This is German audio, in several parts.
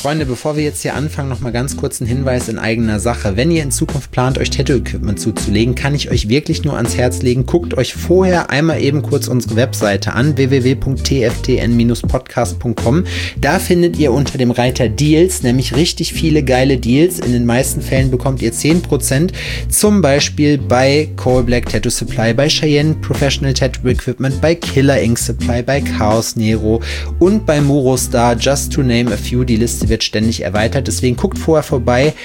Freunde, bevor wir jetzt hier anfangen, noch mal ganz kurz ein Hinweis in eigener Sache. Wenn ihr in Zukunft plant, euch Tattoo-Equipment zuzulegen, kann ich euch wirklich nur ans Herz legen. Guckt euch vorher einmal eben kurz unsere Webseite an, www.tftn-podcast.com. Da findet ihr unter dem Reiter Deals nämlich richtig viele geile Deals. In den meisten Fällen bekommt ihr 10%, zum Beispiel bei Coal Black Tattoo Supply, bei Cheyenne Professional Tattoo Equipment, bei Killer Ink Supply, bei Chaos Nero und bei Murostar, just to name a few. Die Liste wird ständig erweitert, deswegen guckt vorher vorbei,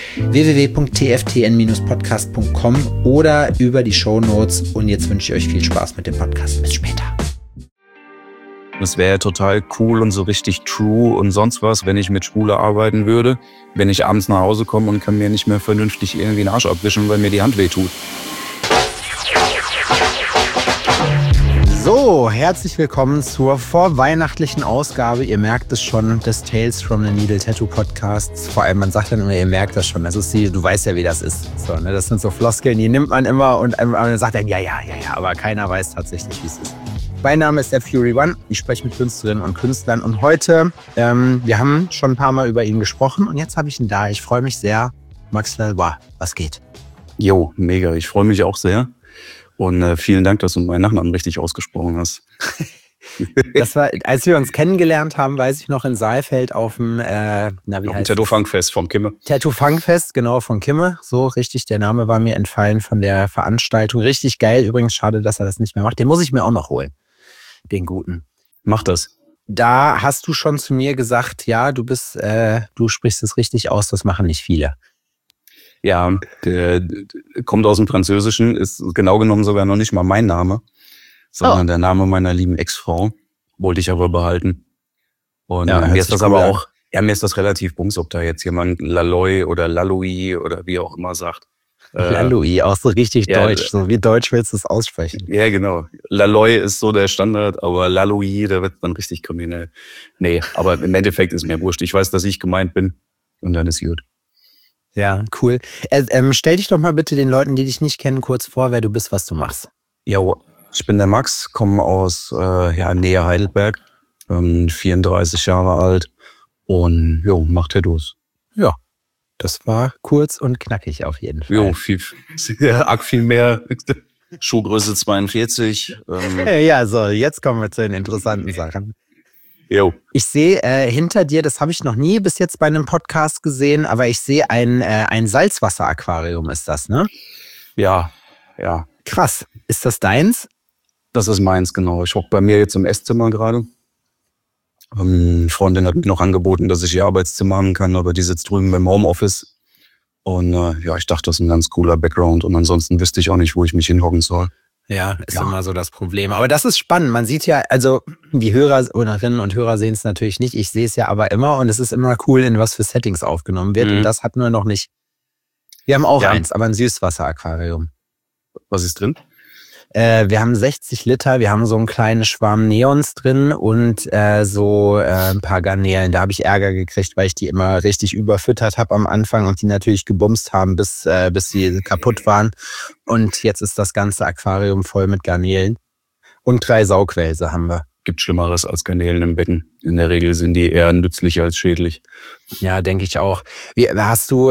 www.tftn-podcast.com oder über die Shownotes, und jetzt wünsche ich euch viel Spaß mit dem Podcast. Bis später. Es wäre total cool und so richtig true und sonst was, wenn ich mit Schwule arbeiten würde, wenn ich abends nach Hause komme und kann mir nicht mehr vernünftig irgendwie den Arsch abwischen, weil mir die Hand wehtut. So, herzlich willkommen zur vorweihnachtlichen Ausgabe. Ihr merkt es schon, des Tales from the Needle Tattoo Podcasts. Vor allem, man sagt dann immer, ihr merkt das schon. Das ist du weißt ja, wie das ist. So, ne? Das sind so Floskeln, die nimmt man immer und man sagt dann, ja, aber keiner weiß tatsächlich, wie es ist. Mein Name ist der Fury One. Ich spreche mit Künstlerinnen und Künstlern. Und heute, wir haben schon ein paar Mal über ihn gesprochen und jetzt habe ich ihn da. Ich freue mich sehr. Max Lalois, was geht? Jo, mega. Ich freue mich auch sehr. Und vielen Dank, dass du meinen Nachnamen richtig ausgesprochen hast. Das war, als wir uns kennengelernt haben, weiß ich noch, in Saalfeld auf dem Tattoo-Funkfest vom Kimme. Tattoo-Funkfest, genau, von Kimme. So richtig, der Name war mir entfallen von der Veranstaltung. Richtig geil. Übrigens schade, dass er das nicht mehr macht. Den muss ich mir auch noch holen. Den guten. Mach das. Da hast du schon zu mir gesagt, ja, du sprichst es richtig aus, das machen nicht viele. Ja, der kommt aus dem Französischen, ist genau genommen sogar noch nicht mal mein Name, sondern der Name meiner lieben Ex-Frau, wollte ich aber behalten. Und ja, mir ist das aber auch, mir ist das relativ bums, ob da jetzt jemand Laloy oder Laloui oder wie auch immer sagt. Laloui, auch so richtig deutsch, so wie deutsch willst du es aussprechen. Ja, genau. Laloy ist so der Standard, aber Laloui, da wird dann richtig kriminell. Nee, aber im Endeffekt ist mir wurscht. Ich weiß, dass ich gemeint bin und dann ist gut. Ja, cool. Stell dich doch mal bitte den Leuten, die dich nicht kennen, kurz vor, wer du bist, was du machst. Jo, ich bin der Max, komme aus Nähe Heidelberg, 34 Jahre alt und mach Tattoos. Ja, das war kurz und knackig auf jeden Fall. Jo, viel mehr. Schuhgröße 42. Ja, so, jetzt kommen wir zu den interessanten Sachen. Jo. Ich sehe hinter dir, das habe ich noch nie bis jetzt bei einem Podcast gesehen, aber ich sehe ein Salzwasseraquarium, ist das, ne? Ja. Krass. Ist das deins? Das ist meins, genau. Ich hocke bei mir jetzt im Esszimmer gerade. Eine Freundin hat mir noch angeboten, dass ich ihr Arbeitszimmer haben kann, aber die sitzt drüben beim Homeoffice. Und ich dachte, das ist ein ganz cooler Background. Und ansonsten wüsste ich auch nicht, wo ich mich hinhocken soll. Ja, ist immer so das Problem. Aber das ist spannend. Man sieht ja, also die Hörerinnen und Hörer sehen es natürlich nicht. Ich sehe es ja aber immer und es ist immer cool, in was für Settings aufgenommen wird. Und das hatten wir noch nicht. Wir haben auch eins, aber ein Süßwasseraquarium. Was ist drin? Wir haben 60 Liter, wir haben so einen kleinen Schwarm Neons drin und ein paar Garnelen. Da habe ich Ärger gekriegt, weil ich die immer richtig überfüttert habe am Anfang und die natürlich gebumst haben, bis sie kaputt waren. Und jetzt ist das ganze Aquarium voll mit Garnelen. Und 3 Saugwälse haben wir. Gibt Schlimmeres als Garnelen im Becken. In der Regel sind die eher nützlich als schädlich. Ja, denke ich auch. Wie hast du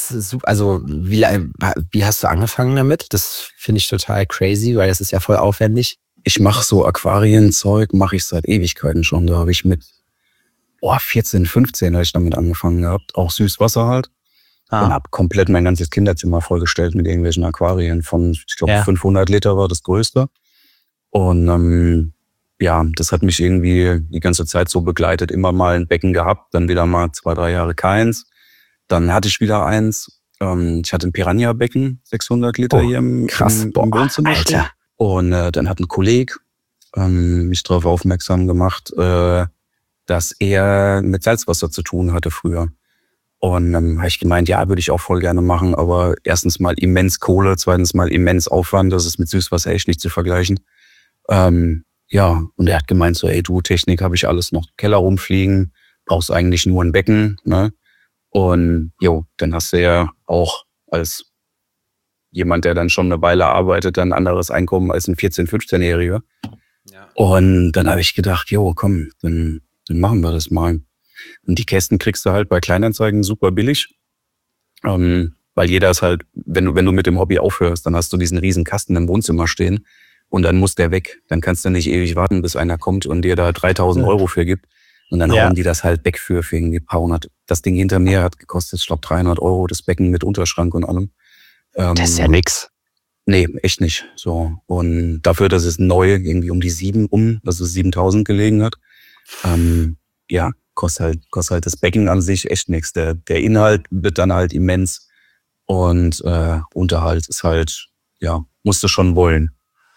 angefangen damit? Das finde ich total crazy, weil das ist ja voll aufwendig. Ich mache so Aquarienzeug, mache ich seit Ewigkeiten schon. Da habe ich mit 14, 15 habe ich damit angefangen gehabt. Auch Süßwasser halt. Und habe komplett mein ganzes Kinderzimmer vollgestellt mit irgendwelchen Aquarien. Ich glaube 500 Liter war das größte. Und das hat mich irgendwie die ganze Zeit so begleitet. Immer mal ein Becken gehabt, dann wieder mal 2, 3 Jahre keins. Dann hatte ich wieder eins. Ich hatte ein Piranha-Becken, 600 Liter hier im Wohnzimmer. Alter. Und dann hat ein Kollege mich darauf aufmerksam gemacht, dass er mit Salzwasser zu tun hatte früher. Und dann habe ich gemeint, ja, würde ich auch voll gerne machen, aber erstens mal immens Kohle, zweitens mal immens Aufwand, das ist mit Süßwasser echt nicht zu vergleichen. Und er hat gemeint so, ey, du, Technik habe ich alles noch im Keller rumfliegen, brauchst eigentlich nur ein Becken, ne? Und dann hast du ja auch als jemand, der dann schon eine Weile arbeitet, ein anderes Einkommen als ein 14-, 15-Jähriger. Ja. Und dann habe ich gedacht, komm, dann machen wir das mal. Und die Kästen kriegst du halt bei Kleinanzeigen super billig. Weil jeder ist halt, wenn du mit dem Hobby aufhörst, dann hast du diesen riesen Kasten im Wohnzimmer stehen und dann muss der weg. Dann kannst du nicht ewig warten, bis einer kommt und dir da 3.000 Euro für gibt. Und dann hauen die das halt weg für irgendwie ein paar hundert. Das Ding hinter mir hat gekostet, ich glaube, 300 Euro, das Becken mit Unterschrank und allem. Das ist ja nix. Nee, echt nicht. So. Und dafür, dass es neu irgendwie um die 7.000 gelegen hat, kostet halt das Becken an sich echt nichts. Der Inhalt wird dann halt immens und Unterhalt ist halt, musst du schon wollen.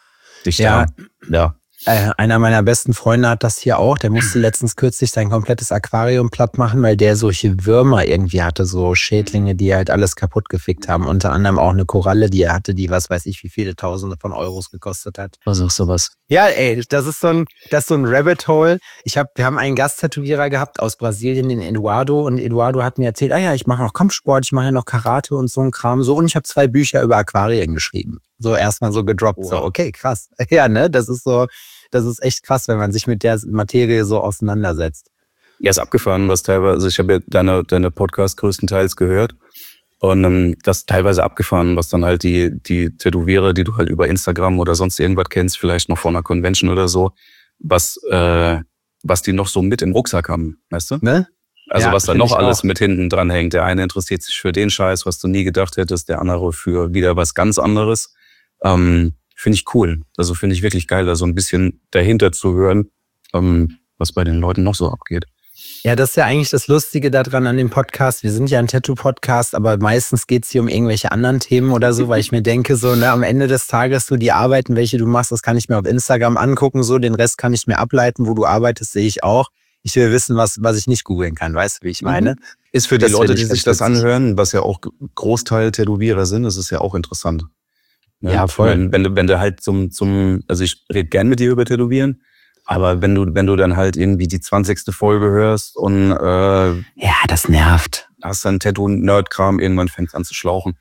Einer meiner besten Freunde hat das hier auch. Der musste letztens kürzlich sein komplettes Aquarium platt machen, weil der solche Würmer irgendwie hatte, so Schädlinge, die halt alles kaputt gefickt haben. Unter anderem auch eine Koralle, die er hatte, die was weiß ich, wie viele Tausende von Euros gekostet hat. Was auch sowas. Ja, ey, das ist so ein Rabbit Hole. Wir haben einen Gasttätowierer gehabt aus Brasilien, den Eduardo. Und Eduardo hat mir erzählt, ich mache noch Kampfsport, ich mache ja noch Karate und so ein Kram. So, und ich habe 2 Bücher über Aquarien geschrieben. So erstmal so gedroppt. Wow. So, okay, krass. Ja, ne, das ist echt krass, wenn man sich mit der Materie so auseinandersetzt. Ja, ist abgefahren, was teilweise, also ich habe ja deine Podcast größtenteils gehört und das teilweise abgefahren, was dann halt die Tätowierer, die du halt über Instagram oder sonst irgendwas kennst, vielleicht noch von einer Convention oder so, was die noch so mit im Rucksack haben, weißt du? Ne? Also was da noch alles mit hinten dran hängt. Der eine interessiert sich für den Scheiß, was du nie gedacht hättest, der andere für wieder was ganz anderes. Finde ich cool. Also finde ich wirklich geil, da so ein bisschen dahinter zu hören, was bei den Leuten noch so abgeht. Ja, das ist ja eigentlich das Lustige daran an dem Podcast. Wir sind ja ein Tattoo-Podcast, aber meistens geht's hier um irgendwelche anderen Themen oder so, weil ich mir denke, so, am Ende des Tages, so die Arbeiten, welche du machst, das kann ich mir auf Instagram angucken, so den Rest kann ich mir ableiten, wo du arbeitest, sehe ich auch. Ich will wissen, was ich nicht googeln kann, weißt du, wie ich meine? Ist für die Leute, die sich das anhören, was ja auch Großteil Tätowierer sind, das ist ja auch interessant. Ja, voll. Wenn du halt also ich rede gern mit dir über Tätowieren, aber wenn du dann halt irgendwie die 20. Folge hörst und ja, das nervt. Hast dann Tattoo-Nerd-Kram, irgendwann fängt's an zu schlauchen.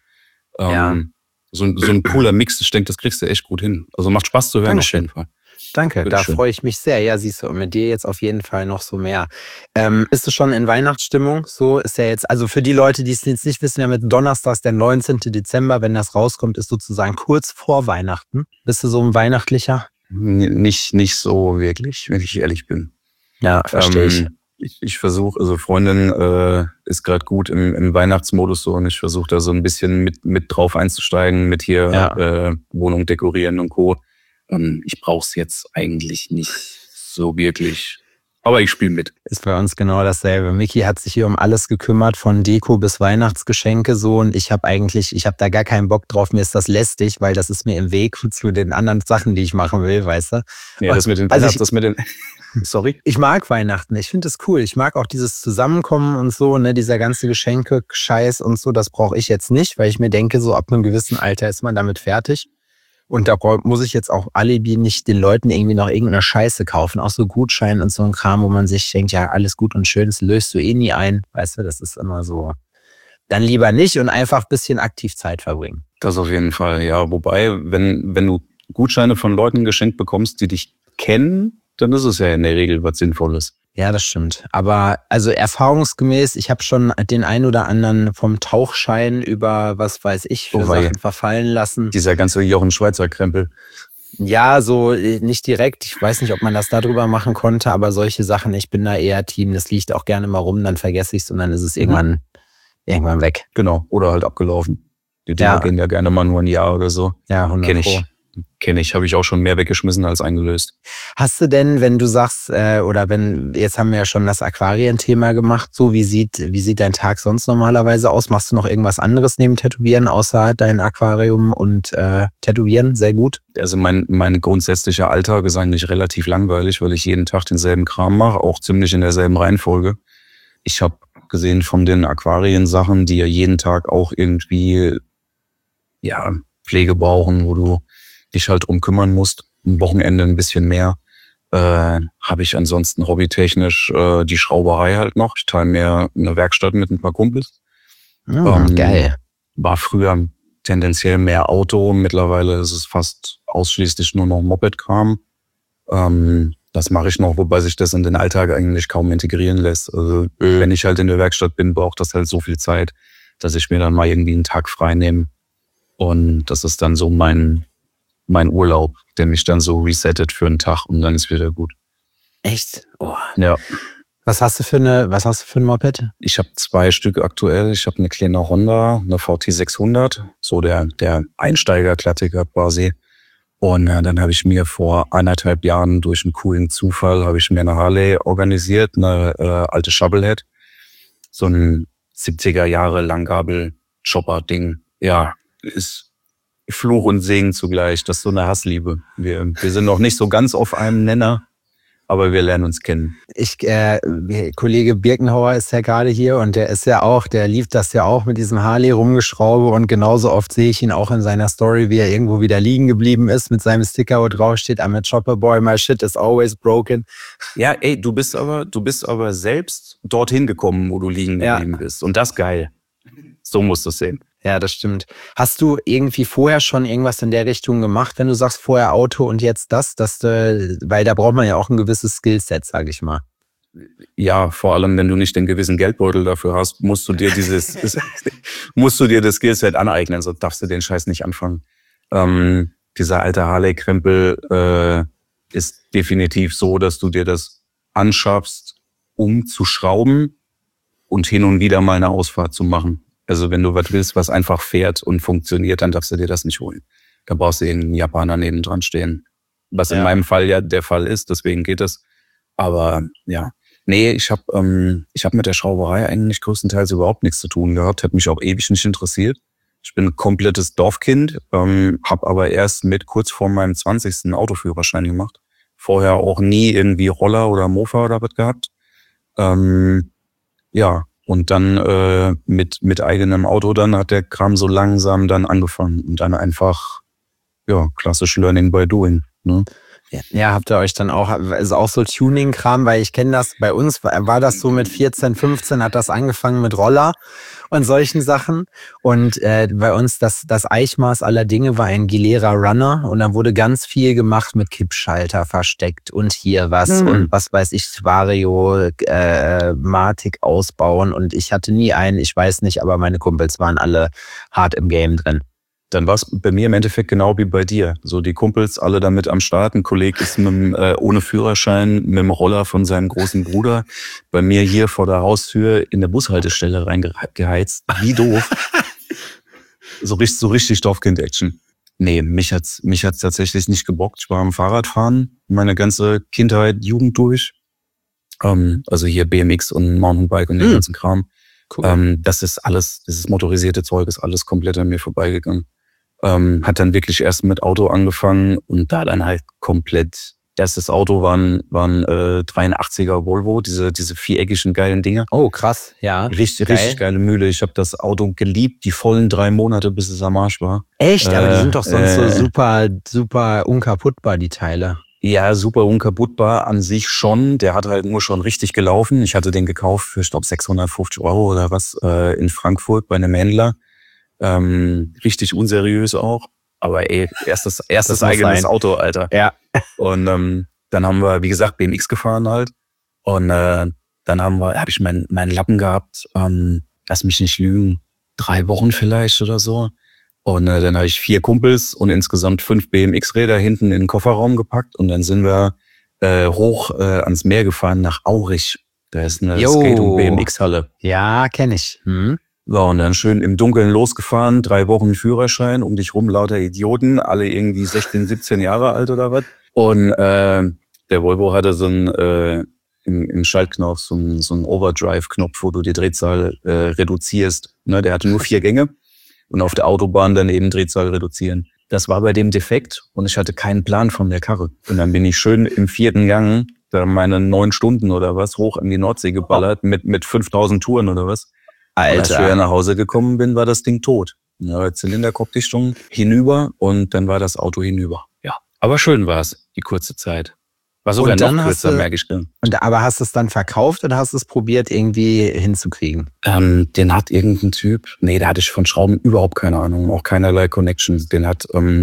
So ein cooler Mix, ich denke, das kriegst du echt gut hin. Also macht Spaß zu hören. Dankeschön. Auf jeden Fall. Danke, da freue ich mich sehr. Ja, siehst du, und mit dir jetzt auf jeden Fall noch so mehr. Bist du schon in Weihnachtsstimmung? So ist ja jetzt, also für die Leute, die es jetzt nicht wissen, wir haben jetzt Donnerstags, der 19. Dezember, wenn das rauskommt, ist sozusagen kurz vor Weihnachten. Bist du so ein Weihnachtlicher? Nicht so wirklich, wenn ich ehrlich bin. Ja, verstehe ich. Ich versuche, also Freundin ist gerade gut im Weihnachtsmodus so und ich versuche da so ein bisschen mit drauf einzusteigen, mit hier Wohnung dekorieren und Co. Ich brauche es jetzt eigentlich nicht so wirklich, aber ich spiele mit. Ist bei uns genau dasselbe. Miki hat sich hier um alles gekümmert, von Deko bis Weihnachtsgeschenke so, und ich habe da gar keinen Bock drauf. Mir ist das lästig, weil das ist mir im Weg zu den anderen Sachen, die ich machen will, weißt du? Ja, das mit den sorry. Ich mag Weihnachten, ich finde das cool. Ich mag auch dieses Zusammenkommen und so, ne, dieser ganze Geschenke-Scheiß und so, das brauche ich jetzt nicht, weil ich mir denke, so ab einem gewissen Alter ist man damit fertig. Und da muss ich jetzt auch Alibi nicht den Leuten irgendwie noch irgendeine Scheiße kaufen. Auch so Gutscheine und so ein Kram, wo man sich denkt, ja, alles gut und schön, das löst du eh nie ein. Weißt du, das ist immer so. Dann lieber nicht und einfach ein bisschen aktiv Zeit verbringen. Das auf jeden Fall, ja. Wobei, wenn du Gutscheine von Leuten geschenkt bekommst, die dich kennen, dann ist es ja in der Regel was Sinnvolles. Ja, das stimmt. Aber also erfahrungsgemäß, ich habe schon den ein oder anderen vom Tauchschein über, was weiß ich, für Sachen verfallen lassen. Dieser ganze Jochen Schweizer Krempel. Ja, so nicht direkt. Ich weiß nicht, ob man das darüber machen konnte, aber solche Sachen, ich bin da eher Team. Das liegt auch gerne mal rum, dann vergesse ich es und dann ist es irgendwann weg. Genau, oder halt abgelaufen. Die Dinger gehen ja gerne mal nur ein Jahr oder so. Ja, 100%. Kenn ich, habe ich auch schon mehr weggeschmissen als eingelöst. Hast du denn, wenn du sagst, jetzt haben wir ja schon das Aquarienthema gemacht, so wie sieht dein Tag sonst normalerweise aus? Machst du noch irgendwas anderes neben Tätowieren, außer dein Aquarium und Tätowieren? Sehr gut. Also mein grundsätzlicher Alltag ist eigentlich relativ langweilig, weil ich jeden Tag denselben Kram mache, auch ziemlich in derselben Reihenfolge. Ich habe gesehen von den Aquariensachen, die ja jeden Tag auch irgendwie Pflege brauchen, wo du dich halt drum kümmern musst, am Wochenende ein bisschen mehr, habe ich ansonsten hobbytechnisch die Schrauberei halt noch. Ich teile mir eine Werkstatt mit ein paar Kumpels. Geil. War früher tendenziell mehr Auto, mittlerweile ist es fast ausschließlich nur noch Moped-Kram. Das mache ich noch, wobei sich das in den Alltag eigentlich kaum integrieren lässt. Also wenn ich halt in der Werkstatt bin, braucht das halt so viel Zeit, dass ich mir dann mal irgendwie einen Tag frei nehme. Und das ist dann so mein Urlaub, der mich dann so resettet für einen Tag und dann ist wieder gut. Echt? Oh. Ja. Was hast du für ein Moped? Ich habe 2 Stück aktuell. Ich habe eine kleine Honda, eine VT 600, so der Einsteiger-Klassiker quasi. Und dann habe ich mir vor 1,5 Jahren durch einen coolen Zufall habe ich mir eine Harley organisiert, eine alte Shovelhead, so ein 70er Jahre Langgabel-Chopper-Ding. Ja, ist Fluch und Segen zugleich. Das ist so eine Hassliebe. Wir sind noch nicht so ganz auf einem Nenner, aber wir lernen uns kennen. Kollege Birkenhauer ist ja gerade hier und der liebt das ja auch mit diesem Harley rumgeschraube und genauso oft sehe ich ihn auch in seiner Story, wie er irgendwo wieder liegen geblieben ist mit seinem Sticker, wo drauf steht, I'm a Chopper Boy, my shit is always broken. Ja, ey, du bist aber selbst dorthin gekommen, wo du liegen geblieben bist und das ist geil. So musst du es sehen. Ja, das stimmt. Hast du irgendwie vorher schon irgendwas in der Richtung gemacht, wenn du sagst, vorher Auto und jetzt weil da braucht man ja auch ein gewisses Skillset, sage ich mal. Ja, vor allem, wenn du nicht den gewissen Geldbeutel dafür hast, musst du dir das Skillset aneignen, sonst darfst du den Scheiß nicht anfangen. Dieser alte Harley-Krempel ist definitiv so, dass du dir das anschaffst, um zu schrauben und hin und wieder mal eine Ausfahrt zu machen. Also wenn du was willst, was einfach fährt und funktioniert, dann darfst du dir das nicht holen. Da brauchst du einen Japaner nebendran stehen. Was in meinem Fall ja der Fall ist, deswegen geht es. Aber ja, nee, ich hab mit der Schrauberei eigentlich größtenteils überhaupt nichts zu tun gehabt. Hat mich auch ewig nicht interessiert. Ich bin ein komplettes Dorfkind, habe aber erst kurz vor meinem 20. einen Autoführerschein gemacht. Vorher auch nie irgendwie Roller oder Mofa oder was gehabt. Ja. Und dann mit eigenem Auto, dann hat der Kram so langsam dann angefangen und dann einfach, ja, klassisch Learning by Doing. Ne? Ja, habt ihr euch dann auch, ist auch so Tuning-Kram, weil ich kenne das, bei uns war das so mit 14, 15 hat das angefangen mit Roller und solchen Sachen und bei uns das Eichmaß aller Dinge war ein Gilera Runner und dann wurde ganz viel gemacht mit Kippschalter versteckt und hier was und was weiß ich, Vario, Matic ausbauen und ich hatte nie einen, ich weiß nicht, aber meine Kumpels waren alle hart im Game drin. Dann war es bei mir im Endeffekt genau wie bei dir. So die Kumpels alle damit am Start. Ein Kollege ist ohne Führerschein mit dem Roller von seinem großen Bruder bei mir hier vor der Haustür in der Bushaltestelle reingeheizt. Wie doof. so richtig Dorfkind-Action. Nee, mich hat's tatsächlich nicht gebockt. Ich war am Fahrradfahren meine ganze Kindheit, Jugend durch. Also hier BMX und Mountainbike und den ganzen Kram. Cool. Das motorisierte Zeug ist alles komplett an mir vorbeigegangen. Hat dann wirklich erst mit Auto angefangen und da dann halt komplett, erstes Auto waren 83er Volvo, diese viereckigen geilen Dinger. Oh, krass, ja. Richtig geile Mühle. Ich habe das Auto geliebt, die vollen 3 Monate, bis es am Arsch war. Echt? Aber die sind doch sonst so super unkaputtbar, die Teile. Ja, super unkaputtbar an sich schon. Der hat halt nur schon richtig gelaufen. Ich hatte den gekauft für, ich glaube, 650 € oder was in Frankfurt bei einem Händler. Richtig unseriös auch. Aber erstes eigenes Auto, Alter. Ja. Und dann haben wir, wie gesagt, BMX gefahren halt. Und dann habe ich meinen Lappen gehabt. Lass mich nicht lügen. 3 Wochen vielleicht oder so. Und dann habe ich 4 Kumpels und insgesamt 5 BMX-Räder hinten in den Kofferraum gepackt. Und dann sind wir hoch ans Meer gefahren nach Aurich. Da ist eine Skate- und BMX-Halle. Ja, kenne ich. Ja, und dann schön im Dunkeln losgefahren, 3 Wochen Führerschein, um dich rum lauter Idioten, alle irgendwie 16, 17 Jahre alt oder was. Und der Volvo hatte so ein im Schaltknopf so ein Overdrive-Knopf, wo du die Drehzahl reduzierst. Ne, der hatte nur 4 Gänge und auf der Autobahn dann eben Drehzahl reduzieren. Das war bei dem defekt und ich hatte keinen Plan von der Karre. Und dann bin ich schön im 4. Gang, da meine 9 Stunden oder was, hoch an die Nordsee geballert mit 5000 Touren oder was. Alter. Als ich wieder nach Hause gekommen bin, war das Ding tot. Ja, Zylinderkopfdichtung hinüber und dann war das Auto hinüber. Ja, aber schön war es, die kurze Zeit. War sogar noch kürzer, merke ich. Aber hast du es dann verkauft oder hast du es probiert, irgendwie hinzukriegen? Den hat irgendein Typ, da hatte ich von Schrauben überhaupt keine Ahnung, auch keinerlei Connections. Den hat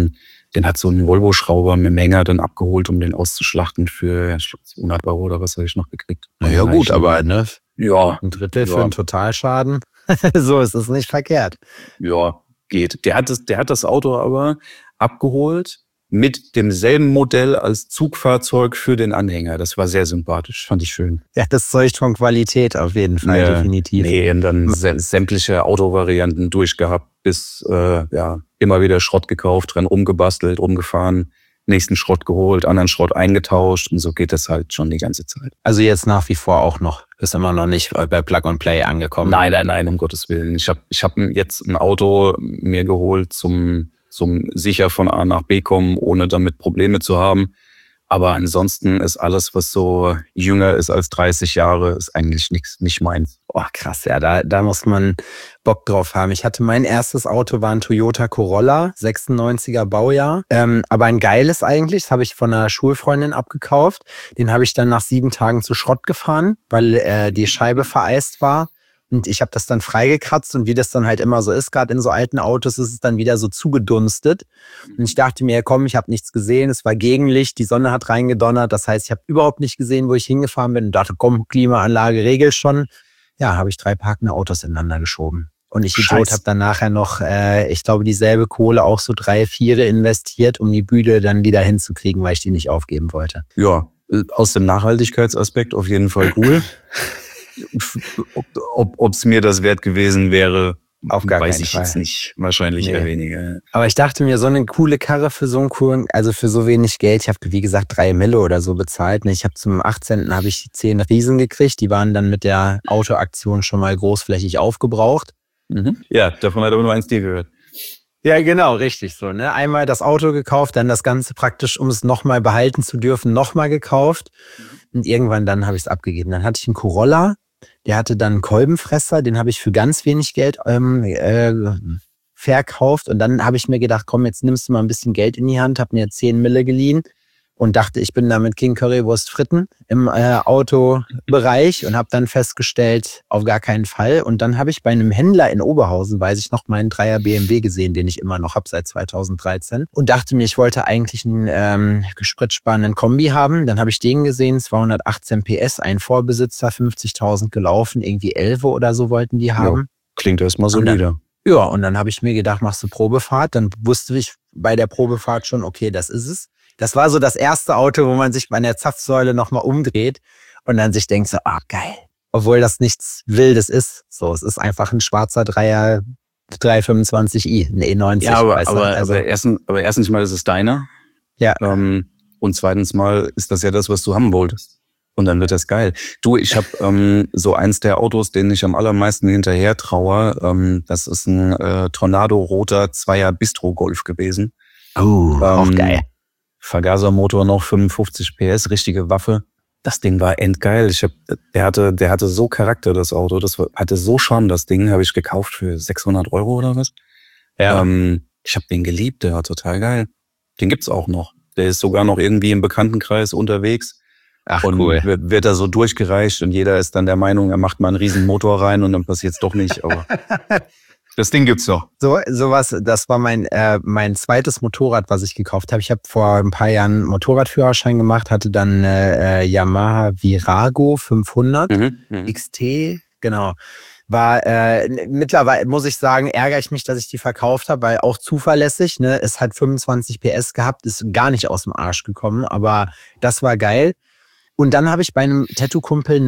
Den hat so ein Volvo-Schrauber mit dem Hänger dann abgeholt, um den auszuschlachten für 100 Euro oder was habe ich noch gekriegt. Naja gut, aber ne? Ja. Ein Drittel für einen Totalschaden. So ist es nicht verkehrt. Ja, geht. Der hat das Auto aber abgeholt mit demselben Modell als Zugfahrzeug für den Anhänger. Das war sehr sympathisch, fand ich schön. Ja, das zeugt von Qualität auf jeden Fall, Ja, definitiv. Nee, und dann sämtliche Autovarianten durchgehabt, bis immer wieder Schrott gekauft, dran rumgebastelt, rumgefahren, nächsten Schrott geholt, anderen Schrott eingetauscht und so geht das halt schon die ganze Zeit. Also jetzt nach wie vor auch noch, ist immer noch nicht bei Plug and Play angekommen. Nein, um Gottes Willen. Ich hab jetzt ein Auto mir geholt zum sicher von A nach B kommen, ohne damit Probleme zu haben. Aber ansonsten ist alles, was so jünger ist als 30 Jahre, ist eigentlich nicht meins. Oh, krass, ja, da muss man Bock drauf haben. Ich hatte mein erstes Auto, war ein Toyota Corolla, 96er Baujahr. Aber ein geiles eigentlich, das habe ich von einer Schulfreundin abgekauft. Den habe ich dann nach 7 Tagen zu Schrott gefahren, weil die Scheibe vereist war. Und ich habe das dann freigekratzt und wie das dann halt immer so ist, gerade in so alten Autos, ist es dann wieder so zugedunstet. Und ich dachte mir, komm, ich habe nichts gesehen, es war Gegenlicht, die Sonne hat reingedonnert. Das heißt, ich habe überhaupt nicht gesehen, wo ich hingefahren bin und dachte, komm, Klimaanlage regelt schon. Ja, habe ich 3 parkende Autos ineinander geschoben. Und ich Idiot habe dann nachher noch, ich glaube, dieselbe Kohle auch so 3, 4 investiert, um die Bühne dann wieder hinzukriegen, weil ich die nicht aufgeben wollte. Ja, aus dem Nachhaltigkeitsaspekt auf jeden Fall cool. Ob es mir das wert gewesen wäre, auf gar weiß keinen ich Fall. jetzt nicht. Wahrscheinlich eher weniger. Aber ich dachte mir, so eine coole Karre für so einen coolen, also für so wenig Geld. Ich habe, wie gesagt, 3 Mille oder so bezahlt. Ich habe zum 18. habe ich 10 Riesen gekriegt. Die waren dann mit der Autoaktion schon mal großflächig aufgebraucht. Ja, davon hat aber nur eins dir gehört. Ja, genau, richtig so. Ne? Einmal das Auto gekauft, dann das Ganze praktisch, um es nochmal behalten zu dürfen, nochmal gekauft. Und irgendwann dann habe ich es abgegeben. Dann hatte ich einen Corolla, der hatte dann einen Kolbenfresser, den habe ich für ganz wenig Geld verkauft. Und dann habe ich mir gedacht, komm, jetzt nimmst du mal ein bisschen Geld in die Hand, habe mir 10 Mille geliehen und dachte, ich bin da mit King Currywurst Fritten im Autobereich und habe dann festgestellt, auf gar keinen Fall. Und dann habe ich bei einem Händler in Oberhausen, weiß ich noch, meinen 3er BMW gesehen, den ich immer noch habe seit 2013 und dachte mir, ich wollte eigentlich einen gespritsparenden Kombi haben. Dann habe ich den gesehen, 218 PS, ein Vorbesitzer, 50.000 gelaufen, irgendwie 11 oder so wollten die haben. Ja, klingt erstmal solide. Ja, und dann habe ich mir gedacht, machst du Probefahrt. Dann wusste ich bei der Probefahrt schon, okay, das ist es. Das war so das erste Auto, wo man sich bei der Zapfsäule nochmal umdreht und dann sich denkt so, geil. Obwohl das nichts Wildes ist. So, es ist einfach ein schwarzer 3er 325i, ein E90. Ja, aber erstens mal ist es deiner. Ja. Und zweitens mal ist das ja das, was du haben wolltest. Und dann wird das geil. Du, ich habe so eins der Autos, denen ich am allermeisten hinterher traue. Das ist ein Tornado-roter 2er Bistro-Golf gewesen. Oh, auch geil. Vergasermotor noch, 55 PS, richtige Waffe. Das Ding war endgeil. Der hatte so Charakter, das Auto. Hatte so Charme, das Ding. Habe ich gekauft für 600 Euro oder was. Ja. Ich habe den geliebt, der war total geil. Den gibt's auch noch. Der ist sogar noch irgendwie im Bekanntenkreis unterwegs. Ach, und cool. Wird da so durchgereicht und jeder ist dann der Meinung, er macht mal einen riesen Motor rein und dann passiert's doch nicht. Aber das Ding gibt's doch. Sowas, das war mein zweites Motorrad, was ich gekauft habe. Ich habe vor ein paar Jahren einen Motorradführerschein gemacht, hatte dann Yamaha Virago 500 XT, genau. War mittlerweile, muss ich sagen, ärgere ich mich, dass ich die verkauft habe, weil auch zuverlässig, ne, es hat 25 PS gehabt, ist gar nicht aus dem Arsch gekommen, aber das war geil. Und dann habe ich bei einem Tattoo-Kumpel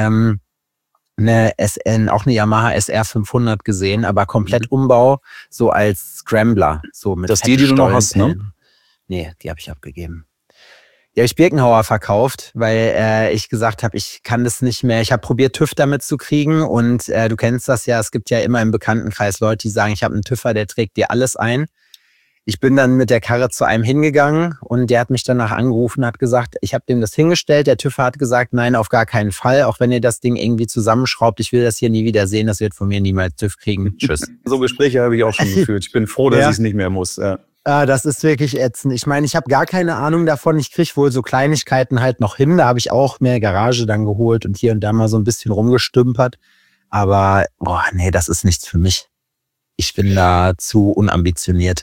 eine SN, auch eine Yamaha SR 500 gesehen, aber komplett Umbau, so als Scrambler. So mit das die du noch hast, ne? Nee, die habe ich abgegeben. Die habe ich Birkenhauer verkauft, weil ich gesagt habe, ich kann das nicht mehr. Ich habe probiert, TÜV damit zu kriegen und du kennst das ja, es gibt ja immer im Bekanntenkreis Leute, die sagen, ich habe einen TÜVer, der trägt dir alles ein. Ich bin dann mit der Karre zu einem hingegangen und der hat mich danach angerufen, hat gesagt, ich habe dem das hingestellt. Der TÜVer hat gesagt, nein, auf gar keinen Fall. Auch wenn ihr das Ding irgendwie zusammenschraubt, ich will das hier nie wieder sehen. Das wird von mir niemals TÜV kriegen. Tschüss. So Gespräche habe ich auch schon geführt. Ich bin froh, dass ich es nicht mehr muss. Ja. Das ist wirklich ätzend. Ich meine, ich habe gar keine Ahnung davon. Ich kriege wohl so Kleinigkeiten halt noch hin. Da habe ich auch mehr Garage dann geholt und hier und da mal so ein bisschen rumgestümpert. Aber, nee, das ist nichts für mich. Ich bin da zu unambitioniert.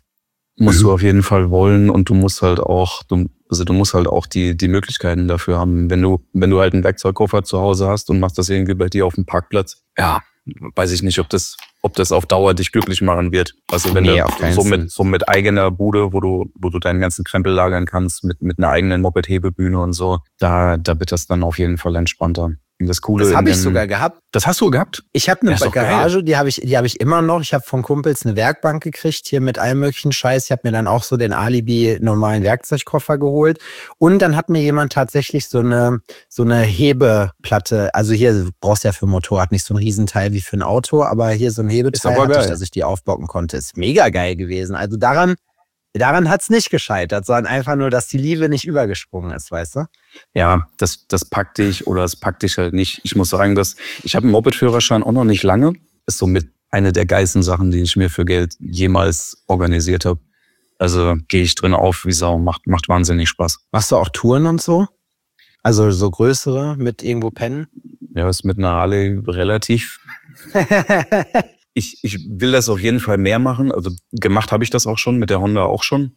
musst du auf jeden Fall wollen und du musst halt auch, du musst halt auch die Möglichkeiten dafür haben. Wenn du halt einen Werkzeugkoffer zu Hause hast und machst das irgendwie bei dir auf dem Parkplatz, ja, weiß ich nicht, ob das auf Dauer dich glücklich machen wird. Also wenn du so mit eigener Bude, wo du deinen ganzen Krempel lagern kannst, mit einer eigenen Moped-Hebebühne und so, da wird das dann auf jeden Fall entspannter. Das Coole. Das habe ich sogar gehabt. Das hast du gehabt? Ich habe eine Garage, die habe ich immer noch. Ich habe von Kumpels eine Werkbank gekriegt, hier mit allem möglichen Scheiß. Ich habe mir dann auch so den Alibi normalen Werkzeugkoffer geholt. Und dann hat mir jemand tatsächlich so eine Hebeplatte. Also hier, du brauchst ja für ein Motorrad nicht so ein Riesenteil wie für ein Auto, aber hier so ein Hebeteil hatte ich, dass ich die aufbocken konnte. Ist mega geil gewesen. Also daran hat's nicht gescheitert, sondern einfach nur, dass die Liebe nicht übergesprungen ist, weißt du? Ja, das packt dich oder es packt dich halt nicht. Ich muss sagen, ich habe einen Moped-Führerschein auch noch nicht lange. Ist somit eine der geilsten Sachen, die ich mir für Geld jemals organisiert habe. Also gehe ich drin auf wie Sau, macht wahnsinnig Spaß. Machst du auch Touren und so? Also so größere mit irgendwo pennen? Ja, ist mit einer Harley relativ. Ich will das auf jeden Fall mehr machen. Also gemacht habe ich das auch schon, mit der Honda auch schon.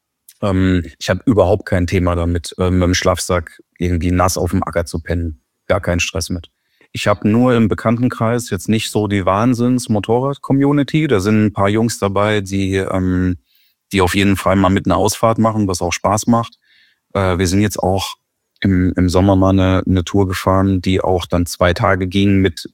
Ich habe überhaupt kein Thema damit, mit dem Schlafsack irgendwie nass auf dem Acker zu pennen. Gar keinen Stress mit. Ich habe nur im Bekanntenkreis jetzt nicht so die Wahnsinns-Motorrad-Community. Da sind ein paar Jungs dabei, die auf jeden Fall mal mit einer Ausfahrt machen, was auch Spaß macht. Wir sind jetzt auch im Sommer mal eine Tour gefahren, die auch dann 2 Tage ging mit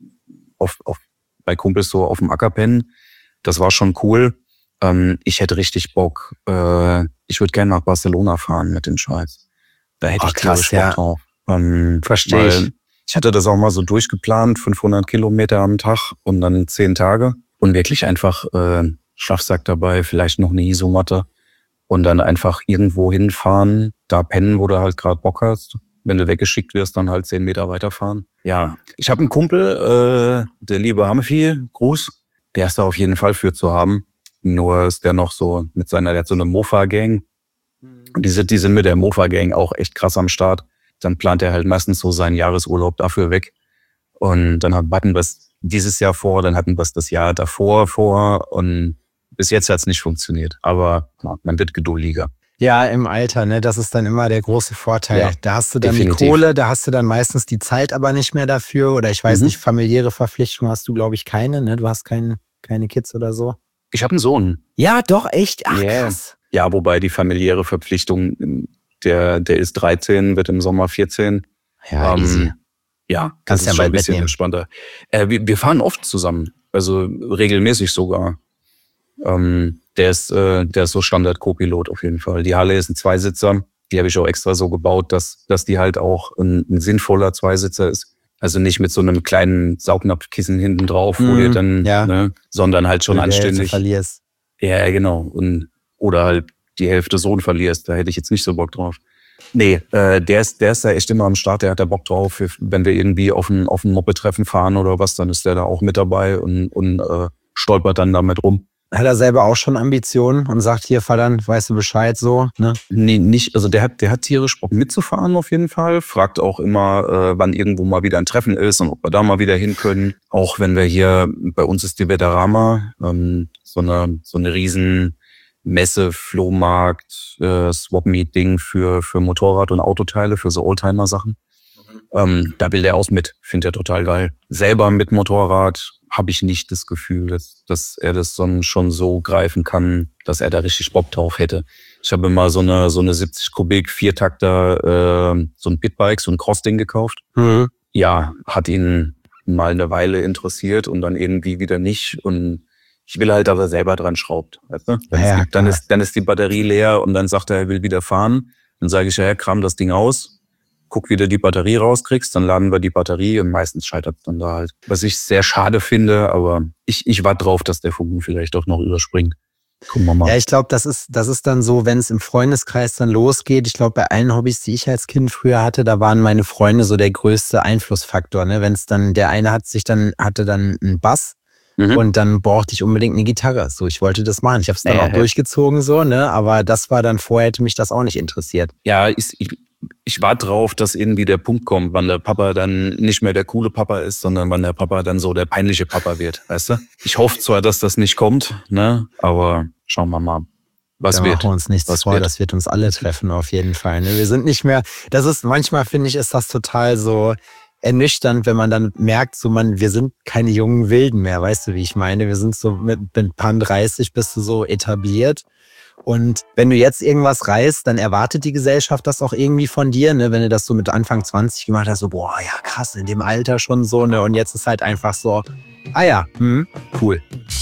bei Kumpels so auf dem Acker pennen. Das war schon cool. Ich hätte richtig Bock. Ich würde gerne nach Barcelona fahren mit dem Scheiß. Da hätte ich krass Bock drauf. Verstehe ich. Ich hatte das auch mal so durchgeplant, 500 Kilometer am Tag und dann 10 Tage. Und wirklich einfach Schlafsack dabei, vielleicht noch eine Isomatte. Und dann einfach irgendwo hinfahren, da pennen, wo du halt gerade Bock hast. Wenn du weggeschickt wirst, dann halt 10 Meter weiterfahren. Ja, ich habe einen Kumpel, der liebe Hamefi, Gruß, der ist da auf jeden Fall für zu haben. Nur ist der noch so der hat so eine Mofa-Gang. Und die sind mit der Mofa-Gang auch echt krass am Start. Dann plant er halt meistens so seinen Jahresurlaub dafür weg. Und dann hatten wir es dieses Jahr vor, dann hatten wir es das Jahr davor vor. Und bis jetzt hat es nicht funktioniert. Aber man wird geduldiger. Ja, im Alter, ne, das ist dann immer der große Vorteil. Ja, da hast du dann definitiv die Kohle, da hast du dann meistens die Zeit aber nicht mehr dafür. Oder ich weiß nicht, familiäre Verpflichtungen hast du, glaube ich, keine, ne? Du hast keine Kids oder so. Ich habe einen Sohn. Ja, doch, echt? Ach, krass. Ja, wobei die familiäre Verpflichtung, der ist 13, wird im Sommer 14. Ja, easy. Ja, das ist ja schon ein bisschen entspannter. Wir fahren oft zusammen, also regelmäßig sogar. Der ist so Standard-Co-Pilot auf jeden Fall. Die Harley ist ein Zweisitzer. Die habe ich auch extra so gebaut, dass die halt auch ein sinnvoller Zweisitzer ist. Also nicht mit so einem kleinen Saugnapfkissen hinten drauf, wo ihr dann, sondern halt schon anständig. Verlierst. Ja, genau. Oder halt die Hälfte Sohn verlierst. Da hätte ich jetzt nicht so Bock drauf. Nee, der ist da echt immer am Start. Der hat da Bock drauf. Wenn wir irgendwie auf ein Moped-Treffen fahren oder was, dann ist der da auch mit dabei und stolpert dann damit rum. Hat er selber auch schon Ambitionen und sagt, hier, verdammt, weißt du Bescheid, so, ne? Nee, nicht, also der hat tierisch Bock mitzufahren auf jeden Fall. Fragt auch immer, wann irgendwo mal wieder ein Treffen ist und ob wir da mal wieder hin können. Auch wenn wir hier, bei uns ist die Veterama, so eine riesen Messe, Flohmarkt, Swap-Meet-Ding für Motorrad- und Autoteile, für so Oldtimer-Sachen. Da will der auch mit, findet er total geil. Selber mit Motorrad habe ich nicht das Gefühl, dass er das schon so greifen kann, dass er da richtig Bock drauf hätte. Ich habe immer so eine 70 Kubik Viertakter, so ein Pitbike, so ein Crossding gekauft. Mhm. Ja, hat ihn mal eine Weile interessiert und dann irgendwie wieder nicht. Und ich will halt, dass er selber dran schraubt. Weißt du? Dann ist die Batterie leer und dann sagt er will wieder fahren. Dann sage ich, ja, kram das Ding aus. Guck, wie du die Batterie rauskriegst, dann laden wir die Batterie und meistens scheitert es dann da halt. Was ich sehr schade finde, aber ich warte drauf, dass der Funken vielleicht auch noch überspringt. Gucken wir mal. Ja, ich glaube, das ist dann so, wenn es im Freundeskreis dann losgeht. Ich glaube, bei allen Hobbys, die ich als Kind früher hatte, da waren meine Freunde so der größte Einflussfaktor. Ne? Wenn es dann, der eine hatte dann einen Bass. Und dann brauchte ich unbedingt eine Gitarre. So, ich wollte das machen. Ich habe es dann auch durchgezogen, so, ne? Aber das war dann vorher, hätte mich das auch nicht interessiert. Ja, ich warte drauf, dass irgendwie der Punkt kommt, wann der Papa dann nicht mehr der coole Papa ist, sondern wann der Papa dann so der peinliche Papa wird, weißt du? Ich hoffe zwar, dass das nicht kommt, ne? Aber schauen wir mal. Da machen wir uns nichts vor, das wird uns alle treffen auf jeden Fall. Ne? Wir sind nicht mehr, manchmal finde ich, ist das total so ernüchternd, wenn man dann merkt, wir sind keine jungen Wilden mehr, weißt du, wie ich meine? Wir sind so mit Pan 30 bist du so etabliert. Und wenn du jetzt irgendwas reißt, dann erwartet die Gesellschaft das auch irgendwie von dir, ne? Wenn du das so mit Anfang 20 gemacht hast, so, boah, ja krass, in dem Alter schon so, ne? Und jetzt ist halt einfach so, cool.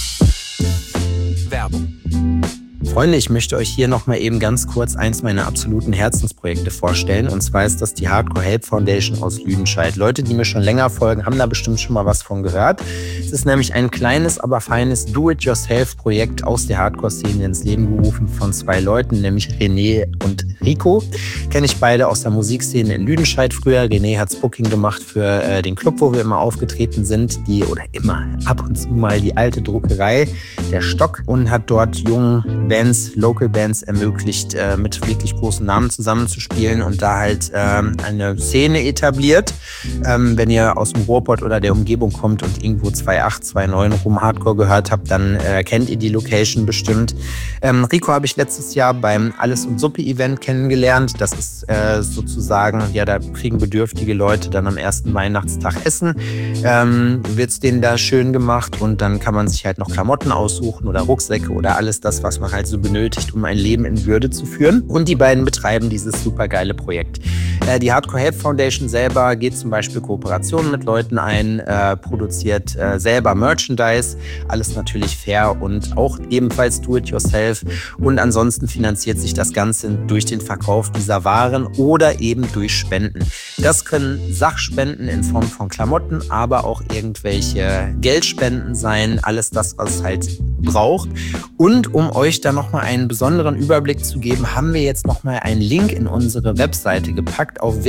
Werbung. Freunde, ich möchte euch hier nochmal eben ganz kurz eins meiner absoluten Herzensprojekte vorstellen. Und zwar ist das die Hardcore Help Foundation aus Lüdenscheid. Leute, die mir schon länger folgen, haben da bestimmt schon mal was von gehört. Es ist nämlich ein kleines, aber feines Do-it-yourself-Projekt aus der Hardcore-Szene ins Leben gerufen von 2 Leuten, nämlich René und Rico. Kenne ich beide aus der Musikszene in Lüdenscheid früher. René hat's Booking gemacht für den Club, wo wir immer aufgetreten sind. Ab und zu mal die alte Druckerei, der Stock, und hat dort jungen Bands, Local Bands ermöglicht, mit wirklich großen Namen zusammenzuspielen und da halt eine Szene etabliert. Wenn ihr aus dem Ruhrpott oder der Umgebung kommt und irgendwo 2.8, 2.9 rum Hardcore gehört habt, dann kennt ihr die Location bestimmt. Rico habe ich letztes Jahr beim Alles und Suppe Event kennengelernt. Das ist sozusagen, ja, da kriegen bedürftige Leute dann am ersten Weihnachtstag Essen. Wird's denen da schön gemacht und dann kann man sich halt noch Klamotten aussuchen oder Rucksäcke oder alles das, was man halt so benötigt, um ein Leben in Würde zu führen. Und die beiden betreiben dieses supergeile Projekt. Die Hardcore Help Foundation selber geht zum Beispiel Kooperationen mit Leuten ein, produziert selber Merchandise, alles natürlich fair und auch ebenfalls do-it-yourself. Und ansonsten finanziert sich das Ganze durch den Verkauf dieser Waren oder eben durch Spenden. Das können Sachspenden in Form von Klamotten, aber auch irgendwelche Geldspenden sein, alles das, was es halt braucht. Und um euch da nochmal einen besonderen Überblick zu geben, haben wir jetzt nochmal einen Link in unsere Webseite gepackt. Auf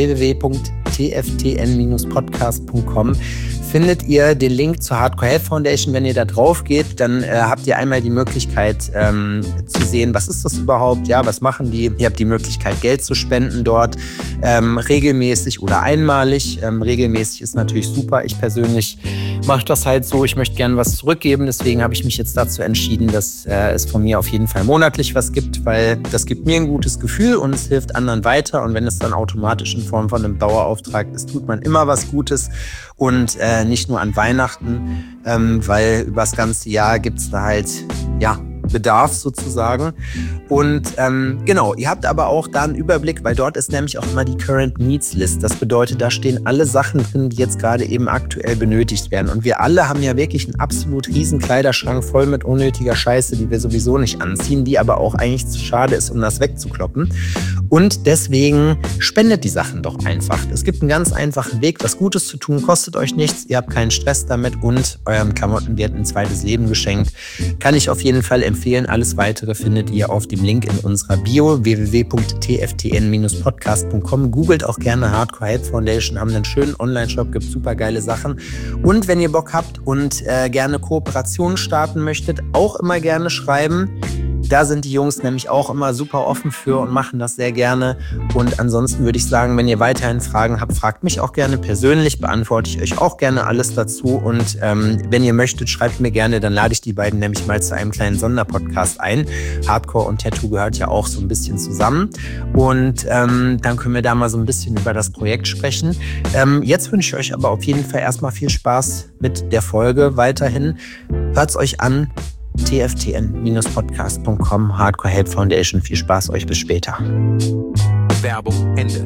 www.tftn-podcast.com findet ihr den Link zur Hardcore Help Foundation. Wenn ihr da drauf geht, dann habt ihr einmal die Möglichkeit zu sehen, was ist das überhaupt, ja, was machen die. Ihr habt die Möglichkeit, Geld zu spenden dort, regelmäßig oder einmalig. Regelmäßig ist natürlich super. Ich persönlich mache das halt so, ich möchte gerne was zurückgeben. Deswegen habe ich mich jetzt dazu entschieden, dass es von mir auf jeden Fall monatlich was gibt, weil das gibt mir ein gutes Gefühl und es hilft anderen weiter. Und wenn es dann automatisch in Form von einem Dauerauftrag ist, tut man immer was Gutes. Und nicht nur an Weihnachten, weil über das ganze Jahr gibt es da halt, ja, Bedarf sozusagen. Und genau, ihr habt aber auch da einen Überblick, weil dort ist nämlich auch immer die Current Needs List. Das bedeutet, da stehen alle Sachen drin, die jetzt gerade eben aktuell benötigt werden. Und wir alle haben ja wirklich einen absolut riesen Kleiderschrank voll mit unnötiger Scheiße, die wir sowieso nicht anziehen, die aber auch eigentlich zu schade ist, um das wegzukloppen. Und deswegen spendet die Sachen doch einfach. Es gibt einen ganz einfachen Weg, was Gutes zu tun, kostet euch nichts, ihr habt keinen Stress damit und euren Klamotten wird ein zweites Leben geschenkt. Kann ich auf jeden Fall empfehlen. Alles Weitere findet ihr auf dem Link in unserer Bio, www.tftn-podcast.com. Googelt auch gerne Hardcore Help Foundation, haben einen schönen Online-Shop, gibt super geile Sachen. Und wenn ihr Bock habt und gerne Kooperationen starten möchtet, auch immer gerne schreiben. Da sind die Jungs nämlich auch immer super offen für und machen das sehr gerne. Und ansonsten würde ich sagen, wenn ihr weiterhin Fragen habt, fragt mich auch gerne persönlich, beantworte ich euch auch gerne alles dazu. Und wenn ihr möchtet, schreibt mir gerne, dann lade ich die beiden nämlich mal zu einem kleinen Sonderpodcast ein. Hardcore und Tattoo gehört ja auch so ein bisschen zusammen. Und dann können wir da mal so ein bisschen über das Projekt sprechen. Jetzt wünsche ich euch aber auf jeden Fall erstmal viel Spaß mit der Folge weiterhin. Hört's euch an. tftn-podcast.com, Hardcore Help Foundation. Viel Spaß euch, bis später. Werbung, Ende.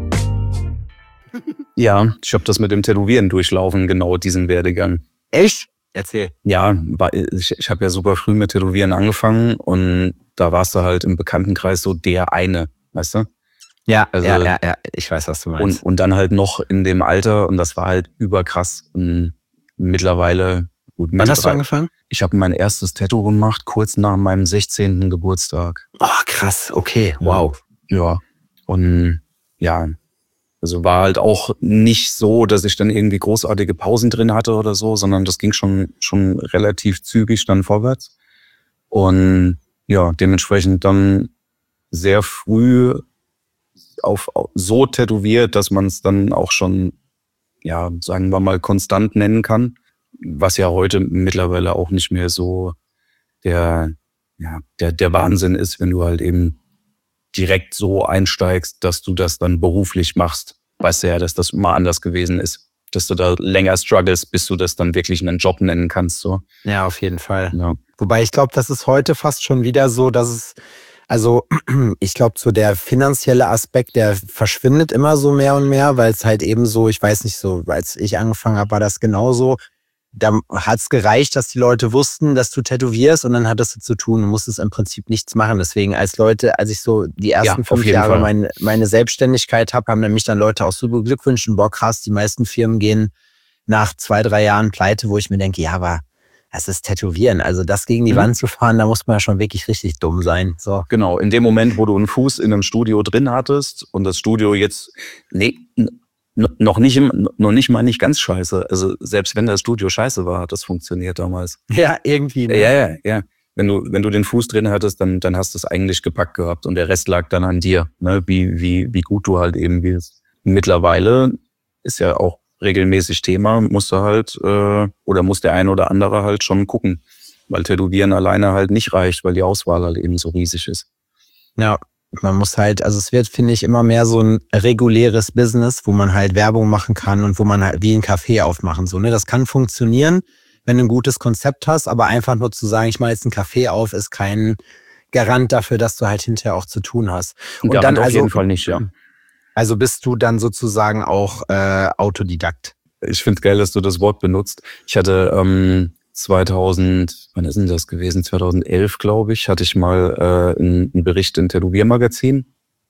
Ja, ich habe das mit dem Tätowieren durchlaufen, genau diesen Werdegang. Echt? Erzähl. Ja, ich habe ja super früh mit Tätowieren angefangen und da warst du halt im Bekanntenkreis so der eine, weißt du? Ja, also, ja, ich weiß, was du meinst. Und dann halt noch in dem Alter und das war halt überkrass. Und mittlerweile... Gut, wann hast du angefangen? Ich habe mein erstes Tattoo gemacht, kurz nach meinem 16. Geburtstag. Oh, krass, okay, wow. Ja, und ja, also war halt auch nicht so, dass ich dann irgendwie großartige Pausen drin hatte oder so, sondern das ging schon relativ zügig dann vorwärts. Und ja, dementsprechend dann sehr früh auf so tätowiert, dass man es dann auch schon, ja, sagen wir mal, konstant nennen kann. Was ja heute mittlerweile auch nicht mehr so der der Wahnsinn ist, wenn du halt eben direkt so einsteigst, dass du das dann beruflich machst. Weißt du ja, dass das immer anders gewesen ist. Dass du da länger struggles, bis du das dann wirklich einen Job nennen kannst. So. Ja, auf jeden Fall. Ja. Wobei ich glaube, das ist heute fast schon wieder so, dass es, also ich glaube, so der finanzielle Aspekt, der verschwindet immer so mehr und mehr, weil es halt eben so, ich weiß nicht so, als ich angefangen habe, war das genauso. Da hat es gereicht, dass die Leute wussten, dass du tätowierst und dann hattest du zu tun. Du musstest im Prinzip nichts machen. Deswegen als ich so die ersten 5 Jahre meine Selbstständigkeit habe, haben dann mich dann Leute auch so beglückwünscht. Boah, krass, die meisten Firmen gehen nach 2, 3 Jahren pleite, wo ich mir denke, ja, aber das ist Tätowieren. Also das gegen die Wand zu fahren, da muss man ja schon wirklich richtig dumm sein. So. Genau, in dem Moment, wo du einen Fuß in einem Studio drin hattest und das Studio jetzt, noch nicht mal nicht ganz scheiße. Also selbst wenn das Studio scheiße war, hat das funktioniert damals. Ja, irgendwie. Ne? Ja. Wenn du den Fuß drin hattest, dann hast du es eigentlich gepackt gehabt und der Rest lag dann an dir, ne? Wie gut du halt eben wirst. Mittlerweile ist ja auch regelmäßig Thema, musst du halt oder muss der eine oder andere halt schon gucken, weil Tätowieren alleine halt nicht reicht, weil die Auswahl halt eben so riesig ist. Ja. Man muss halt, also es wird, finde ich, immer mehr so ein reguläres Business, wo man halt Werbung machen kann und wo man halt wie ein Café aufmachen, so, ne? Das kann funktionieren, wenn du ein gutes Konzept hast, aber einfach nur zu sagen, ich mache jetzt ein Café auf, ist kein Garant dafür, dass du halt hinterher auch zu tun hast. Und dann auf jeden Fall nicht, ja. Also bist du dann sozusagen auch Autodidakt? Ich finde es geil, dass du das Wort benutzt. Ich hatte wann ist denn das gewesen? 2011, glaube ich, hatte ich mal einen Bericht im Tätowiermagazin.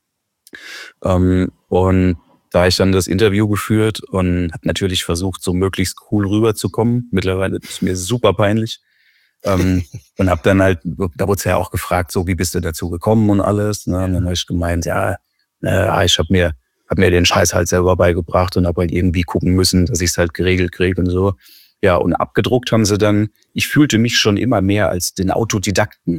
Und da habe ich dann das Interview geführt und habe natürlich versucht, so möglichst cool rüberzukommen. Mittlerweile ist mir super peinlich. Und habe dann halt, da wurde es ja auch gefragt, so wie bist du dazu gekommen und alles. Ne? Und dann habe ich gemeint, ich habe mir den Scheiß halt selber beigebracht und habe halt irgendwie gucken müssen, dass ich es halt geregelt kriege und so. Ja, und abgedruckt haben sie dann, ich fühlte mich schon immer mehr als den Autodidakten.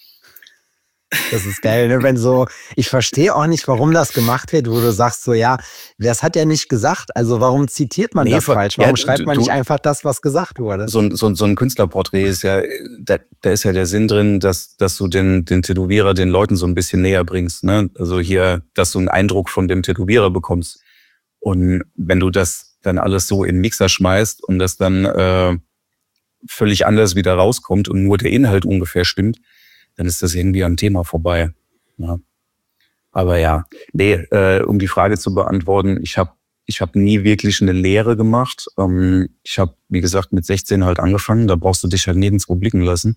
Das ist geil, ne? Wenn so, ich verstehe auch nicht, warum das gemacht wird, wo du sagst so, ja, das hat er nicht gesagt, also warum zitiert man das falsch? Warum schreibt man nicht einfach das, was gesagt wurde? So ein Künstlerporträt ist ja, da ist ja der Sinn drin, dass du den Tätowierer den Leuten so ein bisschen näher bringst, ne? Also hier, dass du einen Eindruck von dem Tätowierer bekommst. Und wenn du das dann alles so in den Mixer schmeißt und das dann völlig anders wieder rauskommt und nur der Inhalt ungefähr stimmt, dann ist das irgendwie am Thema vorbei. Ja. Aber ja, um die Frage zu beantworten, ich hab nie wirklich eine Lehre gemacht. Ich habe, wie gesagt, mit 16 halt angefangen, da brauchst du dich halt nirgendwo blicken lassen.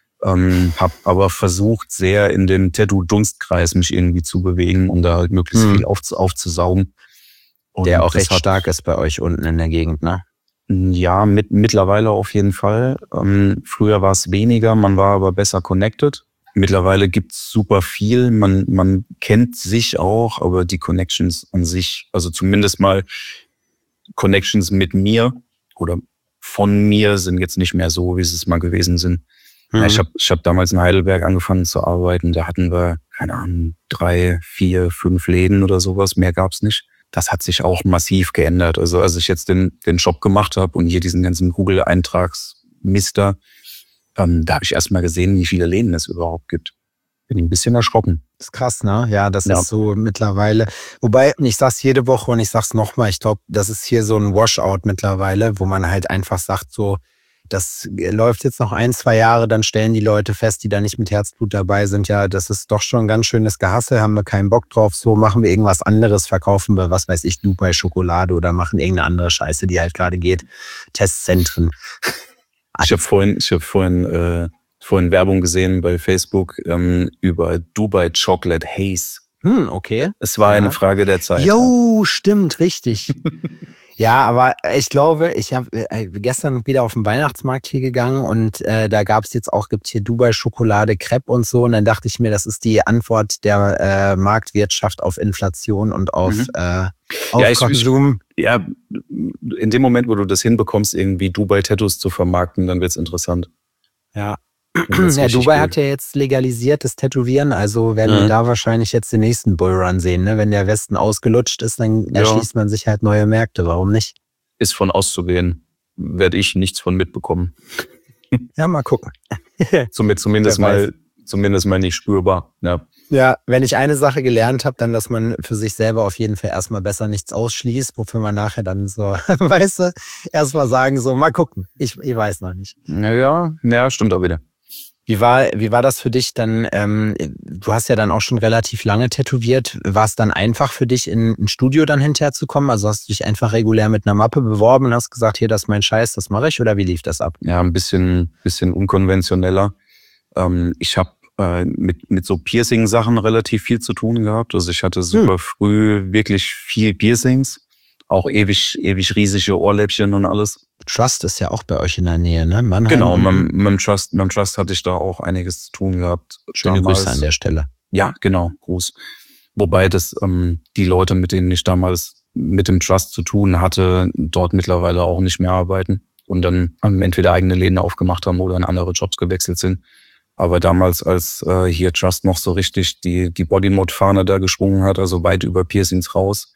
Hab aber versucht, sehr in den Tattoo-Dunstkreis mich irgendwie zu bewegen und da halt möglichst viel aufzusaugen. Und der auch recht stark ist bei euch unten in der Gegend, ne? Ja, mittlerweile auf jeden Fall. Früher war es weniger, man war aber besser connected. Mittlerweile gibt's super viel, man kennt sich auch, aber die Connections an sich, also zumindest mal Connections mit mir oder von mir sind jetzt nicht mehr so, wie sie es mal gewesen sind. Mhm. Ja, ich hab damals in Heidelberg angefangen zu arbeiten, da hatten wir, keine Ahnung, 3, 4, 5 Läden oder sowas, mehr gab's nicht. Das hat sich auch massiv geändert. Also als ich jetzt den Job gemacht habe und hier diesen ganzen Google-Eintragsmister, da habe ich erst mal gesehen, wie viele Läden es überhaupt gibt. Bin ein bisschen erschrocken. Das ist krass, ne? Ja, das ist so mittlerweile. Wobei, ich sag's jede Woche und ich sag's nochmal, ich glaube, das ist hier so ein Washout mittlerweile, wo man halt einfach sagt, so, das läuft jetzt noch 1, 2 Jahre, dann stellen die Leute fest, die da nicht mit Herzblut dabei sind, ja, das ist doch schon ein ganz schönes Gehassel, haben wir keinen Bock drauf, so machen wir irgendwas anderes, verkaufen wir, was weiß ich, Dubai Schokolade oder machen irgendeine andere Scheiße, die halt gerade geht. Testzentren. Ich habe vorhin Werbung gesehen bei Facebook über Dubai Chocolate Haze. Okay. Es war eine Frage der Zeit. Jo, stimmt, richtig. Ja, aber ich glaube, ich habe gestern wieder auf den Weihnachtsmarkt hier gegangen und da gibt's hier Dubai Schokolade, Crepe und so. Und dann dachte ich mir, das ist die Antwort der Marktwirtschaft auf Inflation und auf Konsum. In dem Moment, wo du das hinbekommst, irgendwie Dubai-Tattoos zu vermarkten, dann wird's interessant. Ja. Ja, Dubai hat ja jetzt legalisiert das Tätowieren, also werden wir da wahrscheinlich jetzt den nächsten Bullrun sehen. Ne? Wenn der Westen ausgelutscht ist, dann erschließt man sich halt neue Märkte. Warum nicht? Ist von auszugehen. Werde ich nichts von mitbekommen. Ja, mal gucken. Zumindest mal zumindest mal nicht spürbar. Ja, wenn ich eine Sache gelernt habe, dann, dass man für sich selber auf jeden Fall erstmal besser nichts ausschließt, wofür man nachher dann so, weißt du, erstmal sagen so, mal gucken, ich weiß noch nicht. Ja, stimmt auch wieder. Wie war das für dich dann, du hast ja dann auch schon relativ lange tätowiert, war es dann einfach für dich in ein Studio dann hinterher zu kommen? Also hast du dich einfach regulär mit einer Mappe beworben und hast gesagt, hier, das ist mein Scheiß, das mache ich, oder wie lief das ab? Ja, ein bisschen unkonventioneller. Ich habe mit so Piercing-Sachen relativ viel zu tun gehabt. Also ich hatte super früh wirklich viel Piercings, auch ewig riesige Ohrläppchen und alles. Trust ist ja auch bei euch in der Nähe, ne? Mannheim. Genau, mit dem Trust hatte ich da auch einiges zu tun gehabt. Schöne Grüße an der Stelle. Ja, genau, Gruß. Wobei das die Leute, mit denen ich damals mit dem Trust zu tun hatte, dort mittlerweile auch nicht mehr arbeiten und dann entweder eigene Läden aufgemacht haben oder in andere Jobs gewechselt sind. Aber damals, als hier Trust noch so richtig die Bodymod-Fahne da geschwungen hat, also weit über Piercings raus,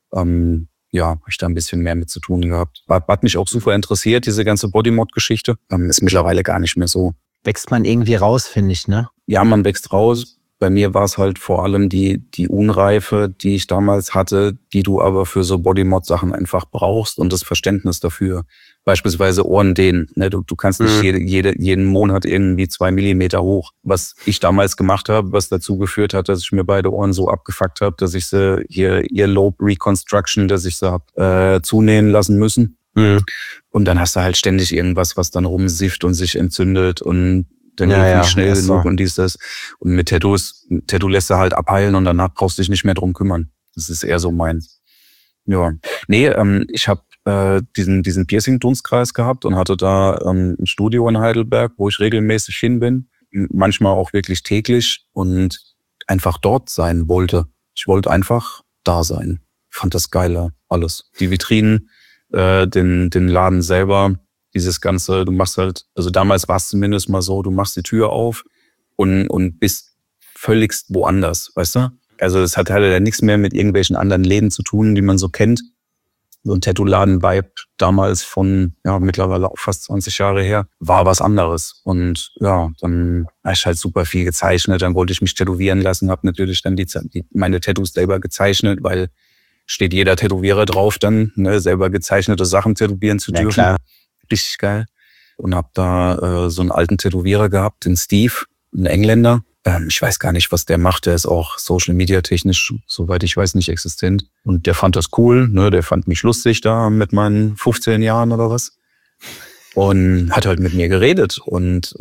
habe ich da ein bisschen mehr mit zu tun gehabt. Hat mich auch super interessiert, diese ganze Bodymod-Geschichte. Ist mittlerweile gar nicht mehr so. Wächst man irgendwie raus, finde ich, ne? Ja, man wächst raus. Bei mir war es halt vor allem die Unreife, die ich damals hatte, die du aber für so Bodymod-Sachen einfach brauchst und das Verständnis dafür. Beispielsweise Ohren dehnen. Ne? Du kannst nicht jeden Monat irgendwie 2 Millimeter hoch. Was ich damals gemacht habe, was dazu geführt hat, dass ich mir beide Ohren so abgefuckt habe, dass ich sie hier Earlobe Reconstruction, dass ich sie hab zunähen lassen müssen. Und dann hast du halt ständig irgendwas, was dann rumsifft und sich entzündet und dann nicht schnell genug und dies, das. Und mit Tattoo lässt du halt abheilen und danach brauchst du dich nicht mehr drum kümmern. Das ist eher so meins. Ja. Nee, ich habe diesen Piercing-Dunstkreis gehabt und hatte da ein Studio in Heidelberg, wo ich regelmäßig hin bin. Manchmal auch wirklich täglich und einfach dort sein wollte. Ich wollte einfach da sein. Fand das geil, alles. Die Vitrinen, den Laden selber, dieses Ganze, du machst halt, also damals war es zumindest mal so, du machst die Tür auf und bist völligst woanders, weißt du? Also es hat halt ja nichts mehr mit irgendwelchen anderen Läden zu tun, die man so kennt. So ein Tattoo-Laden-Vibe damals von, mittlerweile auch fast 20 Jahre her, war was anderes. Und ja, dann habe ich halt super viel gezeichnet, dann wollte ich mich tätowieren lassen, habe natürlich dann meine Tattoos selber gezeichnet, weil steht jeder Tätowierer drauf dann, ne, selber gezeichnete Sachen tätowieren zu dürfen. Ja, klar. Richtig geil. Und habe da so einen alten Tätowierer gehabt, den Steve, ein Engländer. Ich weiß gar nicht, was der macht. Der ist auch Social Media technisch, soweit ich weiß, nicht existent. Und der fand das cool, ne? Der fand mich lustig da mit meinen 15 Jahren oder was. Und hat halt mit mir geredet. Und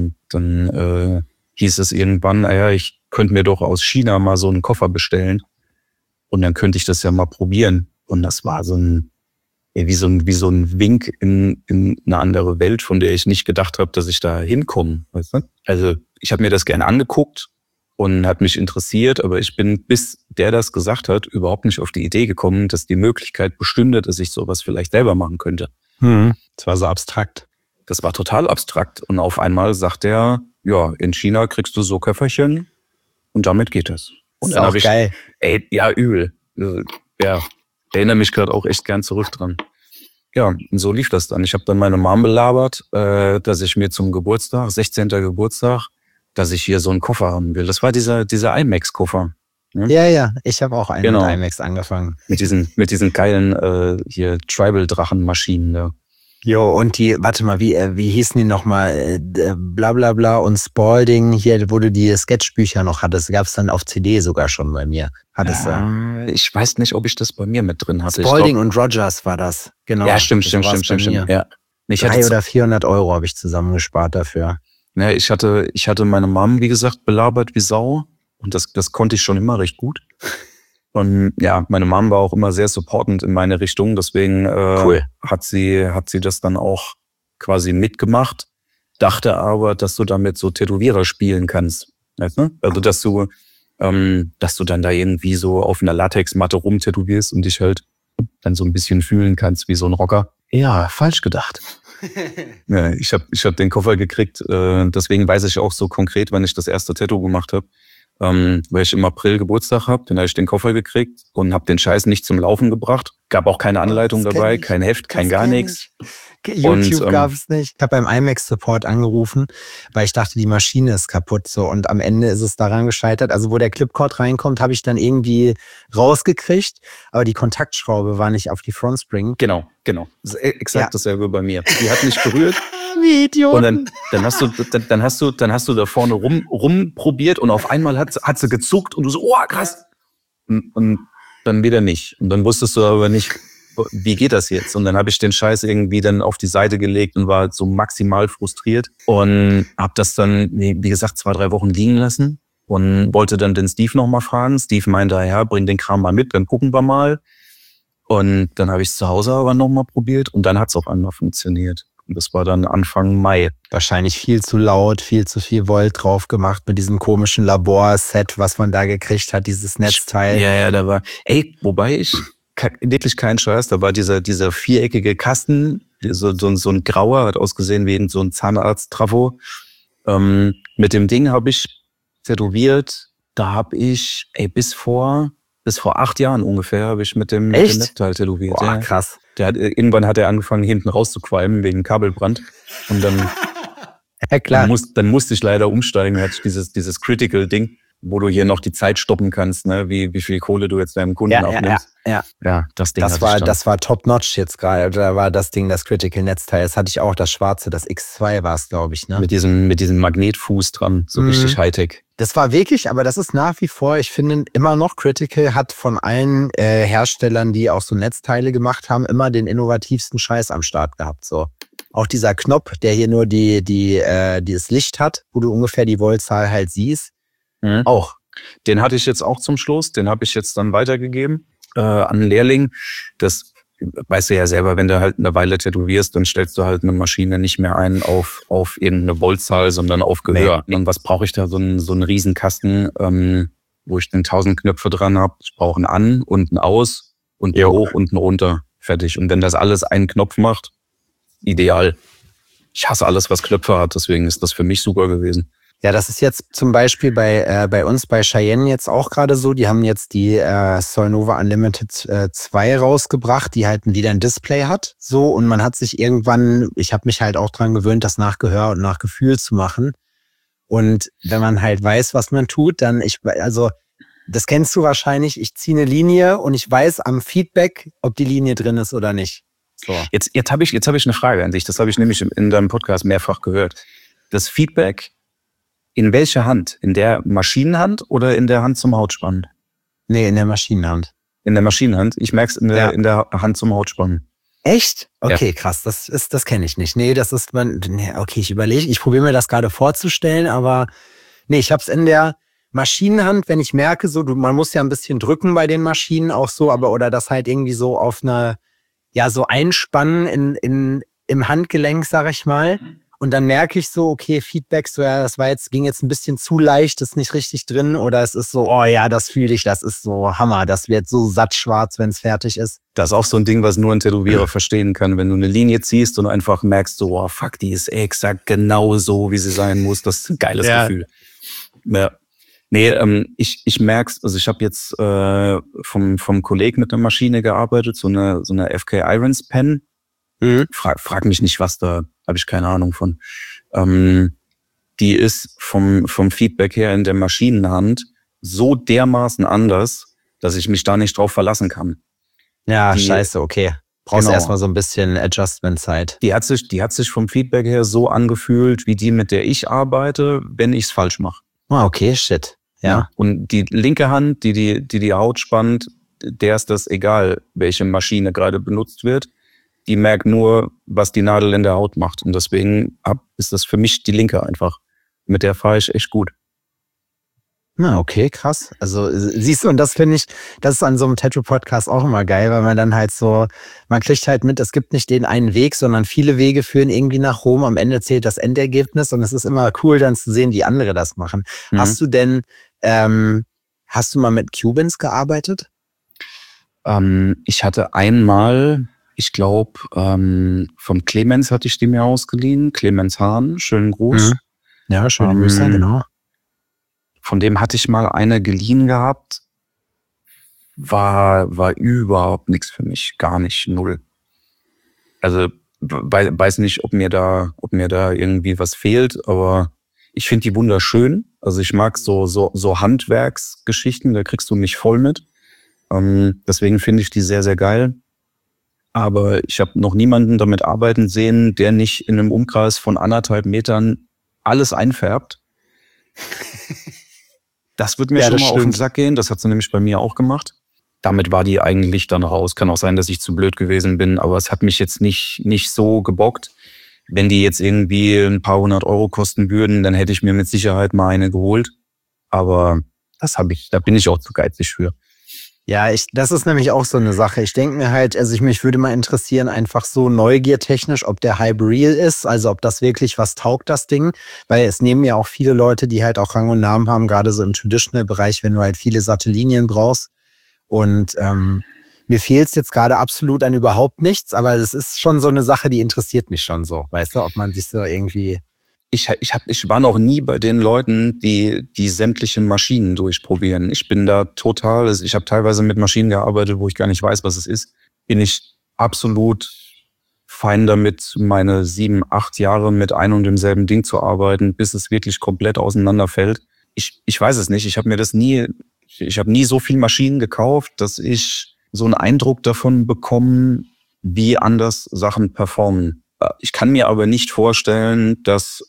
dann hieß es irgendwann, ich könnte mir doch aus China mal so einen Koffer bestellen. Und dann könnte ich das ja mal probieren. Und das war so ein wie so ein Wink in eine andere Welt, von der ich nicht gedacht habe, dass ich da hinkomme. Weißt du? Also ich habe mir das gerne angeguckt und hat mich interessiert, aber ich bin, bis der das gesagt hat, überhaupt nicht auf die Idee gekommen, dass die Möglichkeit bestünde, dass ich sowas vielleicht selber machen könnte. Das war so abstrakt. Das war total abstrakt. Und auf einmal sagt er, ja, in China kriegst du so Köfferchen und damit geht es. Und dann habe ich, geil. Übel. Ja. Erinnere mich gerade auch echt gern zurück dran. Ja, und so lief das dann. Ich habe dann meine Mom belabert, dass ich mir zum Geburtstag, 16. Geburtstag, dass ich hier so einen Koffer haben will. Das war dieser IMAX-Koffer. Ne? Ja, ich habe auch einen mit IMAX angefangen. Mit diesen geilen hier Tribal-Drachen-Maschinen da. Jo, und die, warte mal, wie hießen die nochmal? Blablabla und Spalding, hier, wo du die Sketchbücher noch hattest, gab es dann auf CD sogar schon bei mir. Ich weiß nicht, ob ich das bei mir mit drin hatte. Spalding und Rogers war das, genau. Ja, stimmt. Ja. 300 oder 400 Euro habe ich zusammengespart dafür. Ja, ich hatte meine Mom, wie gesagt, belabert wie Sau und das konnte ich schon immer recht gut. Und ja, meine Mom war auch immer sehr supportend in meine Richtung, deswegen cool. hat sie das dann auch quasi mitgemacht, dachte aber, dass du damit so Tätowierer spielen kannst. Weißt du? Also dass du dann da irgendwie so auf einer Latexmatte rumtätowierst und dich halt dann so ein bisschen fühlen kannst wie so ein Rocker. Ja, falsch gedacht. Ja, ich hab den Koffer gekriegt, deswegen weiß ich auch so konkret, wann ich das erste Tattoo gemacht habe. Weil ich im April Geburtstag habe, dann habe ich den Koffer gekriegt und habe den Scheiß nicht zum Laufen gebracht. Gab auch keine Anleitung dabei, kein Heft, kein gar nichts. YouTube gab es nicht. Ich habe beim IMAX-Support angerufen, weil ich dachte, die Maschine ist kaputt. So. Und am Ende ist es daran gescheitert. Also wo der Clipcord reinkommt, habe ich dann irgendwie rausgekriegt. Aber die Kontaktschraube war nicht auf die Frontspring. Genau. Das ist exakt dasselbe bei mir. Die hat nicht berührt. Wie Idioten. Und dann hast du da vorne rumprobiert und auf einmal hat sie gezuckt und du so, oh krass. Und dann wieder nicht. Und dann wusstest du aber nicht, wie geht das jetzt? Und dann habe ich den Scheiß irgendwie dann auf die Seite gelegt und war so maximal frustriert und habe das dann, wie gesagt, 2-3 Wochen liegen lassen und wollte dann den Steve nochmal fragen. Steve meinte, ja, bring den Kram mal mit, dann gucken wir mal. Und dann habe ich es zu Hause aber nochmal probiert und dann hat es auf einmal funktioniert. Und das war dann Anfang Mai. Wahrscheinlich viel zu laut, viel zu viel Volt drauf gemacht mit diesem komischen Labor-Set, was man da gekriegt hat, dieses Netzteil. Ja, da war, wobei ich wirklich keinen Scheiß, da war dieser viereckige Kasten, so ein grauer, hat ausgesehen wie so ein Zahnarzt-Trafo. Mit dem Ding habe ich tätowiert, da habe ich, bis vor 8 Jahren ungefähr, habe ich mit dem Netzteil tätowiert. Boah, ja. Krass. Irgendwann hat er angefangen, hinten rauszuqualmen wegen Kabelbrand. Und dann, ja, klar. Dann musste ich leider umsteigen. Da hatte ich dieses Critical-Ding, wo du hier noch die Zeit stoppen kannst, ne? Wie viel Kohle du jetzt deinem Kunden abnimmst. Ja, das Ding das war top-notch jetzt gerade. Da war das Ding, das Critical-Netzteil. Das hatte ich auch, das schwarze, das X2 war es, glaube ich, ne? Mit diesem Magnetfuß dran, so richtig Hightech. Das war wirklich, aber das ist nach wie vor, ich finde immer noch, Critical hat von allen Herstellern, die auch so Netzteile gemacht haben, immer den innovativsten Scheiß am Start gehabt. So. Auch dieser Knopf, der hier nur dieses Licht hat, wo du ungefähr die Voltzahl halt siehst. Auch. Den hatte ich jetzt auch zum Schluss, den habe ich jetzt dann weitergegeben an einen Lehrling. Das weißt du ja selber, wenn du halt eine Weile tätowierst, dann stellst du halt eine Maschine nicht mehr ein auf irgendeine Voltzahl, sondern auf Gehör. Nee. Und was brauche ich da? So einen Riesenkasten, wo ich dann 1000 Knöpfe dran habe. Ich brauche einen An- und einen Aus und einen Hoch und einen Runter. Fertig. Und wenn das alles einen Knopf macht, ideal. Ich hasse alles, was Knöpfe hat, deswegen ist das für mich super gewesen. Ja, das ist jetzt zum Beispiel bei uns bei Cheyenne jetzt auch gerade so. Die haben jetzt die Solnova Unlimited 2 rausgebracht, die halt wieder ein Display hat. So, und man hat sich irgendwann, ich habe mich halt auch dran gewöhnt, das nach Gehör und nach Gefühl zu machen. Und wenn man halt weiß, was man tut, dann das kennst du wahrscheinlich, ich ziehe eine Linie und ich weiß am Feedback, ob die Linie drin ist oder nicht. So. Jetzt habe ich eine Frage an dich. Das habe ich nämlich in deinem Podcast mehrfach gehört. Das Feedback, in welcher Hand? In der Maschinenhand oder in der Hand zum Hautspannen? Nee, in der Maschinenhand. In der Maschinenhand? Ich merke es in der Hand zum Hautspannen. Echt? Okay, krass. Das kenne ich nicht. Nee, okay, ich probiere mir das gerade vorzustellen, aber nee, ich habe es in der Maschinenhand, wenn ich merke, so, man muss ja ein bisschen drücken bei den Maschinen auch so, oder das halt irgendwie so auf so einspannen im Handgelenk, sag ich mal. Und dann merke ich so, okay, Feedback, so ja, ging jetzt ein bisschen zu leicht, ist nicht richtig drin, oder es ist so, oh ja, das fühle ich, das ist so Hammer, das wird so satt schwarz, wenn es fertig ist. Das ist auch so ein Ding, was nur ein Tätowierer verstehen kann. Wenn du eine Linie ziehst und einfach merkst, so, oh fuck, die ist exakt genau so, wie sie sein muss, das ist ein geiles Gefühl. Ja. Nee, ich merk's, also ich habe jetzt vom Kollegen mit einer Maschine gearbeitet, so eine FK Irons Pen. Frag mich nicht, was da, habe ich keine Ahnung von. Die ist vom Feedback her in der Maschinenhand so dermaßen anders, dass ich mich da nicht drauf verlassen kann. Ja, scheiße, okay. Brauchst erstmal so ein bisschen Adjustment-Zeit. Die hat sich vom Feedback her so angefühlt, wie die, mit der ich arbeite, wenn ich's falsch mache. Ah, okay, shit. Ja. Und die linke Hand, die Haut spannt, der ist das egal, welche Maschine gerade benutzt wird. Die merkt nur, was die Nadel in der Haut macht. Und deswegen ist das für mich die linke einfach. Mit der fahre ich echt gut. Na, okay, krass. Also siehst du, und das finde ich, das ist an so einem Tattoo-Podcast auch immer geil, weil man dann halt so, man kriegt halt mit, es gibt nicht den einen Weg, sondern viele Wege führen irgendwie nach Rom. Am Ende zählt das Endergebnis und es ist immer cool, dann zu sehen, wie andere das machen. Hast du denn, hast du mal mit Cubans gearbeitet? Ich hatte einmal, ich glaube, vom Clemens hatte ich die mir ausgeliehen. Clemens Hahn, schönen Gruß. Ja, schöne Grüße, genau. Von dem hatte ich mal eine geliehen gehabt. War überhaupt nichts für mich. Gar nicht, null. Also weiß nicht, ob mir da irgendwie was fehlt, aber ich finde die wunderschön. Also ich mag so Handwerksgeschichten, da kriegst du mich voll mit. Deswegen finde ich die sehr, sehr geil. Aber ich habe noch niemanden damit arbeiten sehen, der nicht in einem Umkreis von 1,5 Metern alles einfärbt. Das wird mir schon mal auf den Sack gehen. Das hat sie nämlich bei mir auch gemacht. Damit war die eigentlich dann raus. Kann auch sein, dass ich zu blöd gewesen bin, aber es hat mich jetzt nicht so gebockt. Wenn die jetzt irgendwie ein paar 100 Euro kosten würden, dann hätte ich mir mit Sicherheit mal eine geholt. Aber da bin ich auch zu geizig für. Ja, das ist nämlich auch so eine Sache. Ich denke mir halt, also mich würde mal interessieren, einfach so neugiertechnisch, ob der Hype real ist, also ob das wirklich was taugt, das Ding. Weil es nehmen ja auch viele Leute, die halt auch Rang und Namen haben, gerade so im Traditional-Bereich, wenn du halt viele Sattellinien brauchst. Und mir fehlt es jetzt gerade absolut an überhaupt nichts, aber es ist schon so eine Sache, die interessiert mich schon so. Weißt du, ob man sich so irgendwie... Ich war noch nie bei den Leuten, die sämtlichen Maschinen durchprobieren. Ich bin da total, ich habe teilweise mit Maschinen gearbeitet, wo ich gar nicht weiß, was es ist. Bin ich absolut fein damit, meine 7, 8 Jahre mit einem und demselben Ding zu arbeiten, bis es wirklich komplett auseinanderfällt. Ich weiß es nicht. Ich habe nie so viel Maschinen gekauft, dass ich so einen Eindruck davon bekomme, wie anders Sachen performen. Ich kann mir aber nicht vorstellen, dass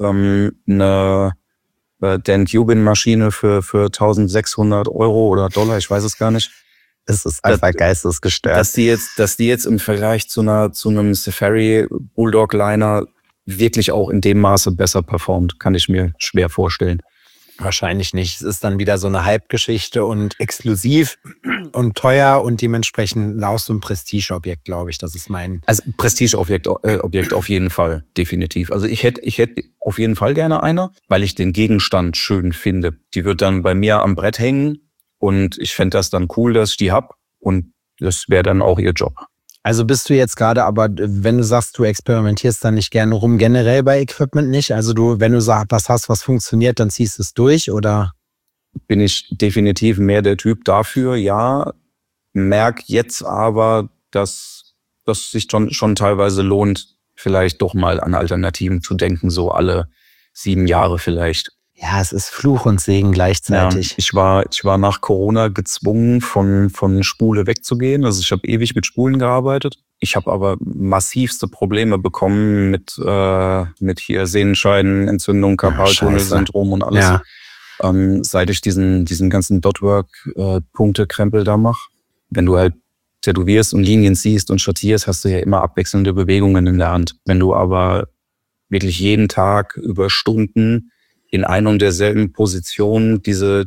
eine Dan Cuban-Maschine für 1.600 Euro oder Dollar, ich weiß es gar nicht. Es ist einfach geistesgestört. Dass die jetzt im Vergleich zu einem Safari Bulldog Liner wirklich auch in dem Maße besser performt, kann ich mir schwer vorstellen. Wahrscheinlich nicht. Es ist dann wieder so eine Hype-Geschichte und exklusiv und teuer und dementsprechend auch so ein Prestigeobjekt, glaube ich. Das ist mein... Also Prestigeobjekt auf jeden Fall, definitiv. Also ich hätte auf jeden Fall gerne eine, weil ich den Gegenstand schön finde. Die wird dann bei mir am Brett hängen und ich fände das dann cool, dass ich die hab und das wäre dann auch ihr Job. Also bist du jetzt gerade, aber wenn du sagst, du experimentierst da nicht gerne rum, generell bei Equipment nicht? Also wenn du sagst, was hast, was funktioniert, dann ziehst du es durch, oder? Bin ich definitiv mehr der Typ dafür, ja. Merk jetzt aber, dass sich schon teilweise lohnt, vielleicht doch mal an Alternativen zu denken, so alle 7 Jahre vielleicht. Ja, es ist Fluch und Segen gleichzeitig. Ja, ich war nach Corona gezwungen, von Spule wegzugehen. Also ich habe ewig mit Spulen gearbeitet. Ich habe aber massivste Probleme bekommen mit hier Sehnenscheidenentzündung, Karpaltunnelsyndrom und alles. Ja. Seit ich diesen ganzen Dotwork-Punkte-Krempel da mache. Wenn du halt tätowierst und Linien ziehst und schattierst, hast du ja immer abwechselnde Bewegungen in der Hand. Wenn du aber wirklich jeden Tag über Stunden in einer und derselben Position diese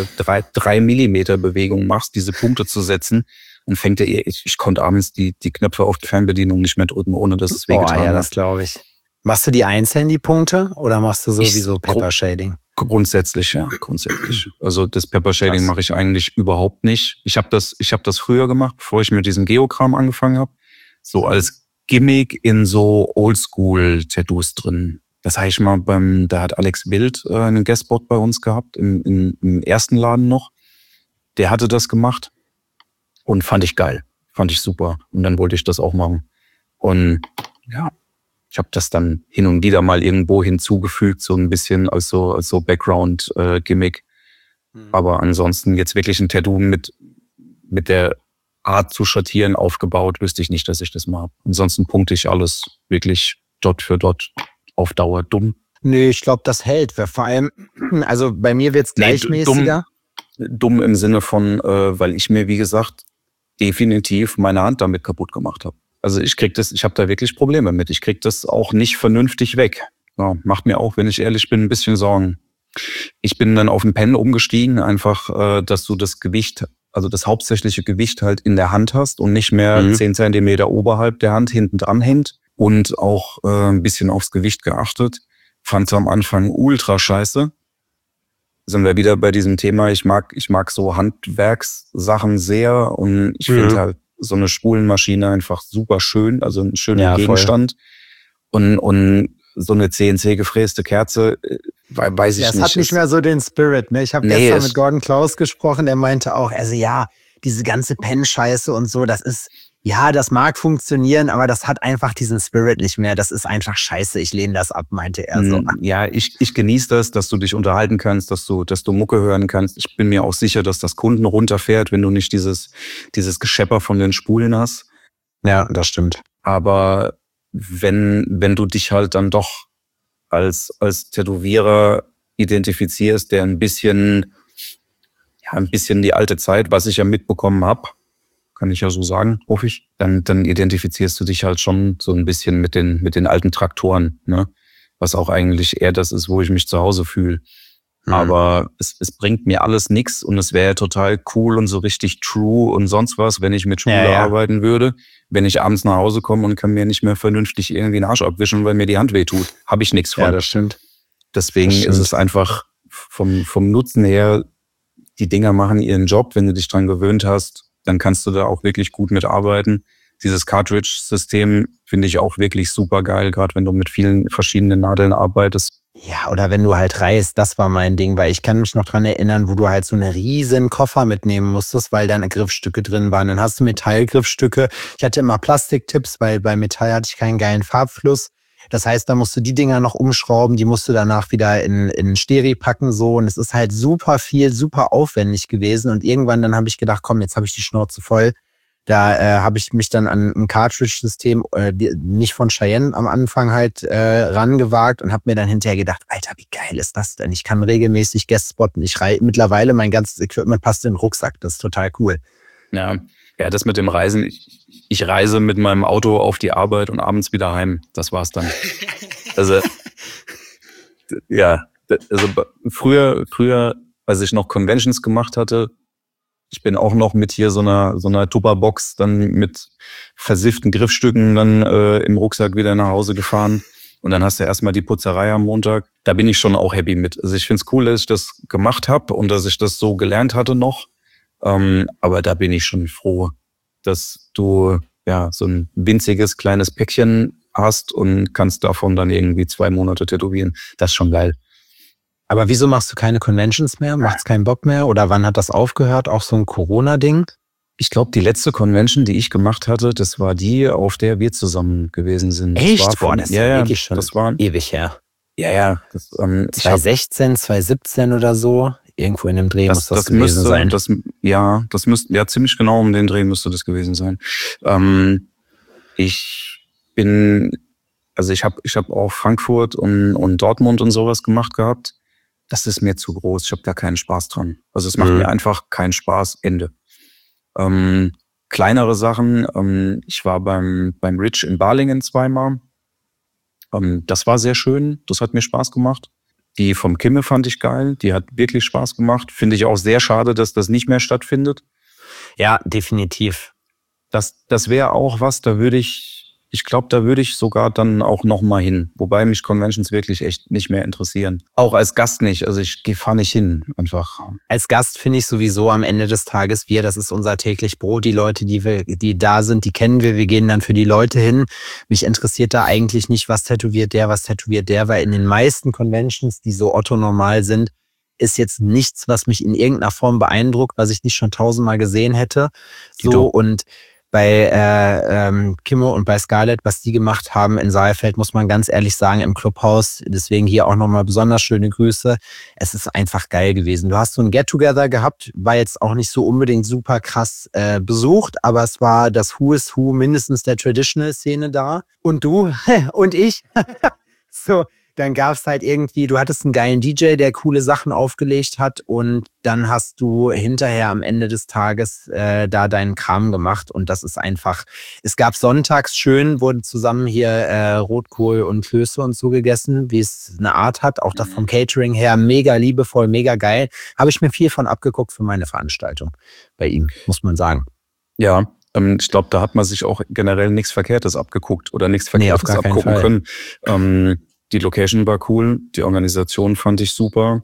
3 Millimeter Bewegung machst, diese Punkte zu setzen, und fängt ich konnte abends die Knöpfe auf die Fernbedienung nicht mehr drücken, ohne dass es wehgetan hat. Ja, das glaube ich. Machst du die einzeln, die Punkte, oder machst du sowieso Pepper Shading? Grundsätzlich, ja, grundsätzlich. Also das Pepper Shading mache ich eigentlich überhaupt nicht. Ich habe das früher gemacht, bevor ich mit diesem Geokram angefangen habe. So als Gimmick in so Oldschool-Tattoos drin. Das habe ich mal da hat Alex Wild einen Guestspot bei uns gehabt, im ersten Laden noch. Der hatte das gemacht und fand ich geil. Fand ich super. Und dann wollte ich das auch machen. Und ja, ich habe das dann hin und wieder mal irgendwo hinzugefügt, so ein bisschen als so Background-Gimmick. Aber ansonsten jetzt wirklich ein Tattoo mit der Art zu schattieren aufgebaut, wüsste ich nicht, dass ich das mache. Ansonsten punkte ich alles wirklich Dot für Dot. Auf Dauer dumm. Nee, ich glaube, das hält. Vor allem, also bei mir wird's gleichmäßiger. Dumm im Sinne von, weil ich mir, wie gesagt, definitiv meine Hand damit kaputt gemacht habe. Also ich habe da wirklich Probleme mit. Ich krieg das auch nicht vernünftig weg. Ja, macht mir auch, wenn ich ehrlich bin, ein bisschen Sorgen. Ich bin dann auf den Pen umgestiegen, einfach, dass du das Gewicht, also das hauptsächliche Gewicht halt in der Hand hast und nicht mehr 10 Zentimeter oberhalb der Hand hinten dran hängt. Und auch ein bisschen aufs Gewicht geachtet. Fand es am Anfang ultra scheiße. Sind wir wieder bei diesem Thema, ich mag so Handwerkssachen sehr und ich finde halt so eine Spulenmaschine einfach super schön, also ein schöner Gegenstand. Und so eine CNC gefräste Kerze, weiß ich nicht. Das hat nicht mehr so den Spirit, ne? Ich habe gestern mit Gordon Klaus gesprochen, der meinte auch, also ja, diese ganze Pen-Scheiße und so, das ist ja, das mag funktionieren, aber das hat einfach diesen Spirit nicht mehr. Das ist einfach scheiße, ich lehne das ab, meinte er so. Ja, ich genieße das, dass du dich unterhalten kannst, dass du Mucke hören kannst. Ich bin mir auch sicher, dass das Kunden runterfährt, wenn du nicht dieses Geschepper von den Spulen hast. Ja, das stimmt. Aber wenn du dich halt dann doch als Tätowierer identifizierst, der ein bisschen die alte Zeit, was ich ja mitbekommen habe, kann ich ja so sagen, hoffe ich, dann identifizierst du dich halt schon so ein bisschen mit den alten Traktoren, ne? Was auch eigentlich eher das ist, wo ich mich zu Hause fühle. Aber es bringt mir alles nichts und es wäre total cool und so richtig true und sonst was, wenn ich mit Schwule arbeiten würde. Wenn ich abends nach Hause komme und kann mir nicht mehr vernünftig irgendwie den Arsch abwischen, weil mir die Hand wehtut, habe ich nichts von. Ja, das stimmt. Deswegen ist es einfach vom Nutzen her, die Dinger machen ihren Job. Wenn du dich dran gewöhnt hast, dann kannst du da auch wirklich gut mitarbeiten. Dieses Cartridge-System finde ich auch wirklich super geil, gerade wenn du mit vielen verschiedenen Nadeln arbeitest. Ja, oder wenn du halt reist, das war mein Ding, weil ich kann mich noch dran erinnern, wo du halt so einen riesen Koffer mitnehmen musstest, weil da Griffstücke drin waren. Dann hast du Metallgriffstücke. Ich hatte immer Plastiktipps, weil bei Metall hatte ich keinen geilen Farbfluss. Das heißt, da musst du die Dinger noch umschrauben, die musst du danach wieder in Steri packen, so. Und es ist halt super viel, super aufwendig gewesen. Und irgendwann dann habe ich gedacht, komm, jetzt habe ich die Schnauze voll. Da habe ich mich dann an ein Cartridge-System, nicht von Cheyenne am Anfang halt rangewagt und habe mir dann hinterher gedacht, Alter, wie geil ist das denn? Ich kann regelmäßig Guest spotten. Mittlerweile mein ganzes Equipment passt in den Rucksack. Das ist total cool. Ja, das mit dem Reisen. Ich reise mit meinem Auto auf die Arbeit und abends wieder heim. Das war's dann. Also, ja, also früher, als ich noch Conventions gemacht hatte, ich bin auch noch mit hier so einer Tupperbox dann mit versifften Griffstücken dann im Rucksack wieder nach Hause gefahren. Und dann hast du erstmal die Putzerei am Montag. Da bin ich schon auch happy mit. Also ich finde es cool, dass ich das gemacht habe und dass ich das so gelernt hatte noch. Aber da bin ich schon froh, dass du ja so ein winziges kleines Päckchen hast und kannst davon dann irgendwie 2 Monate tätowieren. Das ist schon geil. Aber wieso machst du keine Conventions mehr? Macht's keinen Bock mehr? Oder wann hat das aufgehört? Auch so ein Corona-Ding? Ich glaube, die letzte Convention, die ich gemacht hatte, das war die, auf der wir zusammen gewesen sind. Echt? Boah, das ist ja wirklich schon das war ewig her. Ja. 2016, 2017 oder so? Irgendwo in dem Dreh muss das gewesen sein. Das müsste, ziemlich genau um den Dreh müsste das gewesen sein. Ich habe auch Frankfurt und Dortmund und sowas gemacht gehabt. Das ist mir zu groß. Ich habe da keinen Spaß dran. Also es macht mir einfach keinen Spaß. Ende. Kleinere Sachen. Ich war beim Rich in Balingen 2-mal. Das war sehr schön. Das hat mir Spaß gemacht. Die vom Kimme fand ich geil. Die hat wirklich Spaß gemacht. Finde ich auch sehr schade, dass das nicht mehr stattfindet. Ja, definitiv. Das wäre auch was, da würde ich sogar dann auch nochmal hin. Wobei mich Conventions wirklich echt nicht mehr interessieren. Auch als Gast nicht. Also ich fahre nicht hin, einfach. Als Gast finde ich sowieso am Ende des Tages, das ist unser täglich Brot. Die Leute, die da sind, die kennen wir. Wir gehen dann für die Leute hin. Mich interessiert da eigentlich nicht, was tätowiert der, weil in den meisten Conventions, die so Otto-normal sind, ist jetzt nichts, was mich in irgendeiner Form beeindruckt, was ich nicht schon 1000-mal gesehen hätte. Und bei Kimme und bei Scarlett, was die gemacht haben in Saalfeld, muss man ganz ehrlich sagen, im Clubhaus, deswegen hier auch nochmal besonders schöne Grüße. Es ist einfach geil gewesen. Du hast so ein Get-Together gehabt, war jetzt auch nicht so unbedingt super krass besucht, aber es war das Who is Who mindestens der Traditional-Szene da. Und du und ich. So, dann gab's halt irgendwie, du hattest einen geilen DJ, der coole Sachen aufgelegt hat und dann hast du hinterher am Ende des Tages da deinen Kram gemacht und das ist einfach, es gab sonntags schön, wurde zusammen hier Rotkohl und Klöße und so gegessen, wie es eine Art hat, auch das vom Catering her, mega liebevoll, mega geil. Habe ich mir viel von abgeguckt für meine Veranstaltung bei ihm, muss man sagen. Ja, ich glaube, da hat man sich auch generell nichts Verkehrtes abgeguckt oder nichts Verkehrtes abgucken können. Die Location war cool, die Organisation fand ich super.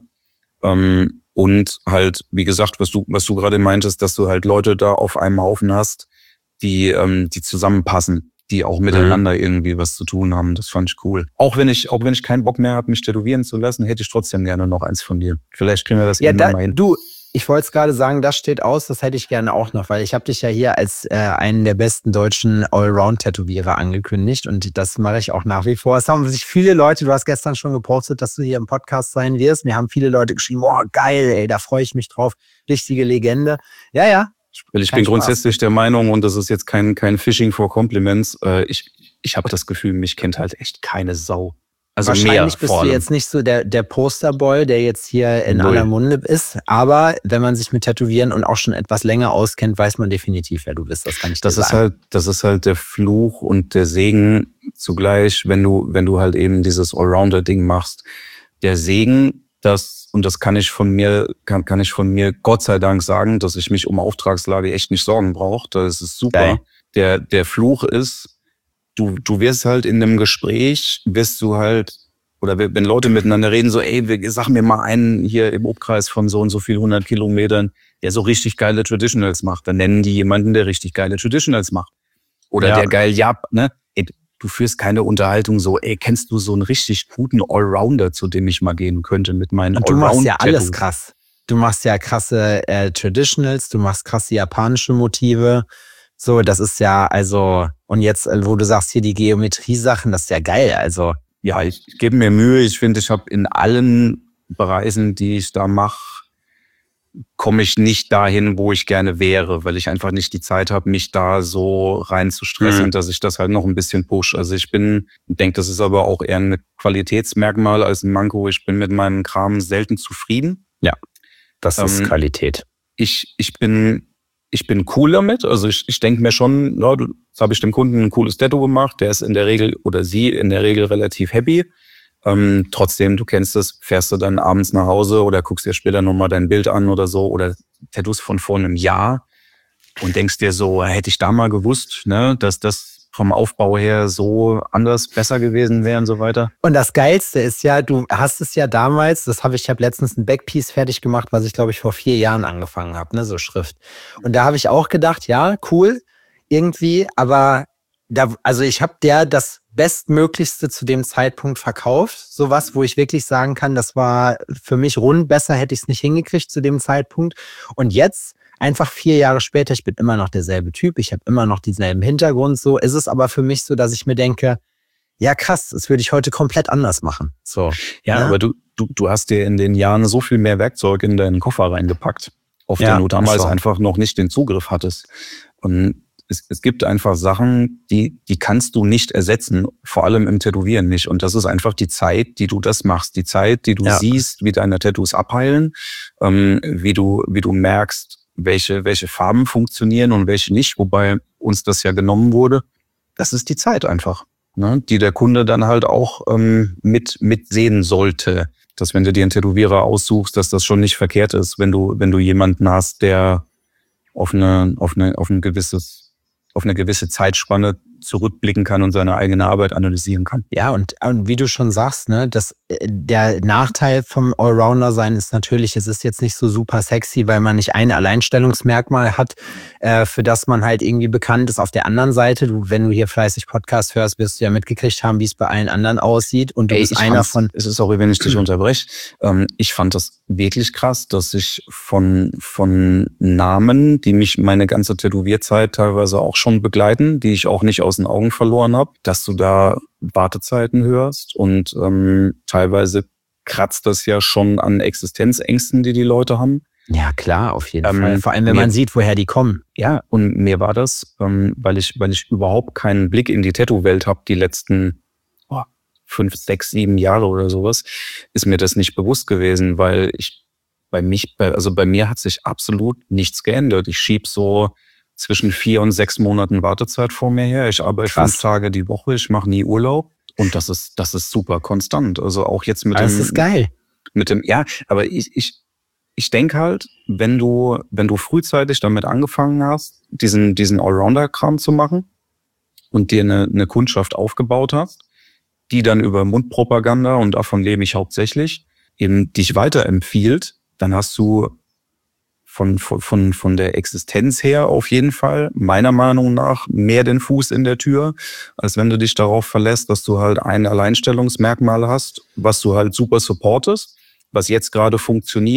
Und halt, wie gesagt, was du gerade meintest, dass du halt Leute da auf einem Haufen hast, die zusammenpassen, die auch miteinander irgendwie was zu tun haben. Das fand ich cool. Auch wenn ich keinen Bock mehr habe, mich tätowieren zu lassen, hätte ich trotzdem gerne noch eins von dir. Vielleicht kriegen wir das irgendwann mal hin. Du, Ich wollte es gerade sagen, das steht aus, das hätte ich gerne auch noch, weil ich habe dich ja hier als einen der besten deutschen Allround-Tätowierer angekündigt und das mache ich auch nach wie vor. Es haben sich viele Leute, du hast gestern schon gepostet, dass du hier im Podcast sein wirst. Mir haben viele Leute geschrieben, oh geil, ey, da freue ich mich drauf. Richtige Legende. Ja. Weil ich bin grundsätzlich der Meinung, und das ist jetzt kein Phishing for Compliments, ich habe das Gefühl, mich kennt halt echt keine Sau. Also wahrscheinlich bist du jetzt nicht so der Posterboy, der jetzt hier in aller Munde ist, aber wenn man sich mit Tätowieren und auch schon etwas länger auskennt, weiß man definitiv, wer du bist. Das kann ich dir sagen. Das ist halt der Fluch und der Segen zugleich, wenn du halt eben dieses Allrounder-Ding machst. Der Segen, das kann ich von mir Gott sei Dank sagen, dass ich mich um Auftragslage echt nicht sorgen brauche. Das ist super. Okay. Der Fluch ist, Du wirst halt in einem Gespräch, oder wenn Leute miteinander reden, so, ey, sag mir mal einen hier im Umkreis von so und so viel 100 Kilometern, der so richtig geile Traditionals macht. Dann nennen die jemanden, der richtig geile Traditionals macht. Oder der geil, ne? Ey, du führst keine Unterhaltung so, kennst du so einen richtig guten Allrounder, zu dem ich mal gehen könnte mit meinen Allround-Tattoos? Du machst ja alles krass. Du machst ja krasse Traditionals, du machst krasse japanische Motive. So, das ist ja, also, und jetzt, wo du sagst, hier die Geometrie-Sachen, das ist ja geil, also. Ja, ich gebe mir Mühe. Ich finde, ich habe in allen Bereichen, die ich da mache, komme ich nicht dahin, wo ich gerne wäre, weil ich einfach nicht die Zeit habe, mich da so rein zu stressen, dass ich das halt noch ein bisschen push. Also ich denke, das ist aber auch eher ein Qualitätsmerkmal als ein Manko. Ich bin mit meinem Kram selten zufrieden. Ja, das ist Qualität. Ich bin cool damit. Also ich denke mir schon, jetzt habe ich dem Kunden ein cooles Tattoo gemacht. Der ist in der Regel oder sie in der Regel relativ happy. Trotzdem, du kennst es, fährst du dann abends nach Hause oder guckst dir später nochmal dein Bild an oder so oder Tattoos von vor einem Jahr und denkst dir so, hätte ich da mal gewusst, ne, dass das vom Aufbau her so anders besser gewesen wäre und so weiter. Und das Geilste ist ja, du hast es ja damals, ich habe letztens ein Backpiece fertig gemacht, was ich glaube ich vor 4 Jahren angefangen habe, ne, so Schrift. Und da habe ich auch gedacht, ja, cool, irgendwie, aber ich habe das Bestmöglichste zu dem Zeitpunkt verkauft. Sowas, wo ich wirklich sagen kann, das war für mich rund, besser hätte ich es nicht hingekriegt zu dem Zeitpunkt. Und jetzt, einfach 4 Jahre später, ich bin immer noch derselbe Typ, ich habe immer noch denselben Hintergrund, so ist es aber für mich so, dass ich mir denke, ja krass, das würde ich heute komplett anders machen. So, ja, ne? Aber du hast dir in den Jahren so viel mehr Werkzeug in deinen Koffer reingepackt, auf den du damals einfach noch nicht den Zugriff hattest. Und es gibt einfach Sachen, die kannst du nicht ersetzen, vor allem im Tätowieren nicht. Und das ist einfach die Zeit, die du das machst. Die Zeit, die du siehst, wie deine Tattoos abheilen, wie du merkst, welche Farben funktionieren und welche nicht, wobei uns das ja genommen wurde. Das ist die Zeit einfach, ne, die der Kunde dann halt auch mit sehen sollte. Dass wenn du dir einen Tätowierer aussuchst, dass das schon nicht verkehrt ist, wenn du jemanden hast, der auf eine gewisse Zeitspanne zurückblicken kann und seine eigene Arbeit analysieren kann. Ja, und wie du schon sagst, ne, der Nachteil vom Allrounder sein ist natürlich, es ist jetzt nicht so super sexy, weil man nicht ein Alleinstellungsmerkmal hat, für das man halt irgendwie bekannt ist. Auf der anderen Seite, wenn du hier fleißig Podcast hörst, wirst du ja mitgekriegt haben, wie es bei allen anderen aussieht. Und du bist einer von... Es ist sorry, wenn ich dich unterbreche. Ich fand das wirklich krass, dass ich von Namen, die mich meine ganze Tätowierzeit teilweise auch schon begleiten, die ich auch nicht aus den Augen verloren habe, dass du da Wartezeiten hörst und teilweise kratzt das ja schon an Existenzängsten, die Leute haben. Ja, klar, auf jeden Fall. Vor allem, wenn man sieht, woher die kommen. Ja, und mir war das, weil ich überhaupt keinen Blick in die Tattoo-Welt habe, die letzten 5, 6, 7 Jahre oder sowas, ist mir das nicht bewusst gewesen, weil bei mir hat sich absolut nichts geändert. Ich schieb so zwischen 4 und 6 Monaten Wartezeit vor mir her. Ich arbeite 5 Tage die Woche, ich mache nie Urlaub und das ist super konstant. Also auch jetzt mit das ist geil. Aber ich denke halt, wenn du frühzeitig damit angefangen hast, diesen Allrounder-Kram zu machen und dir eine Kundschaft aufgebaut hast, die dann über Mundpropaganda, und davon lebe ich hauptsächlich, eben dich weiterempfiehlt, dann hast du von der Existenz her auf jeden Fall, meiner Meinung nach, mehr den Fuß in der Tür, als wenn du dich darauf verlässt, dass du halt ein Alleinstellungsmerkmal hast, was du halt super supportest, was jetzt gerade funktioniert,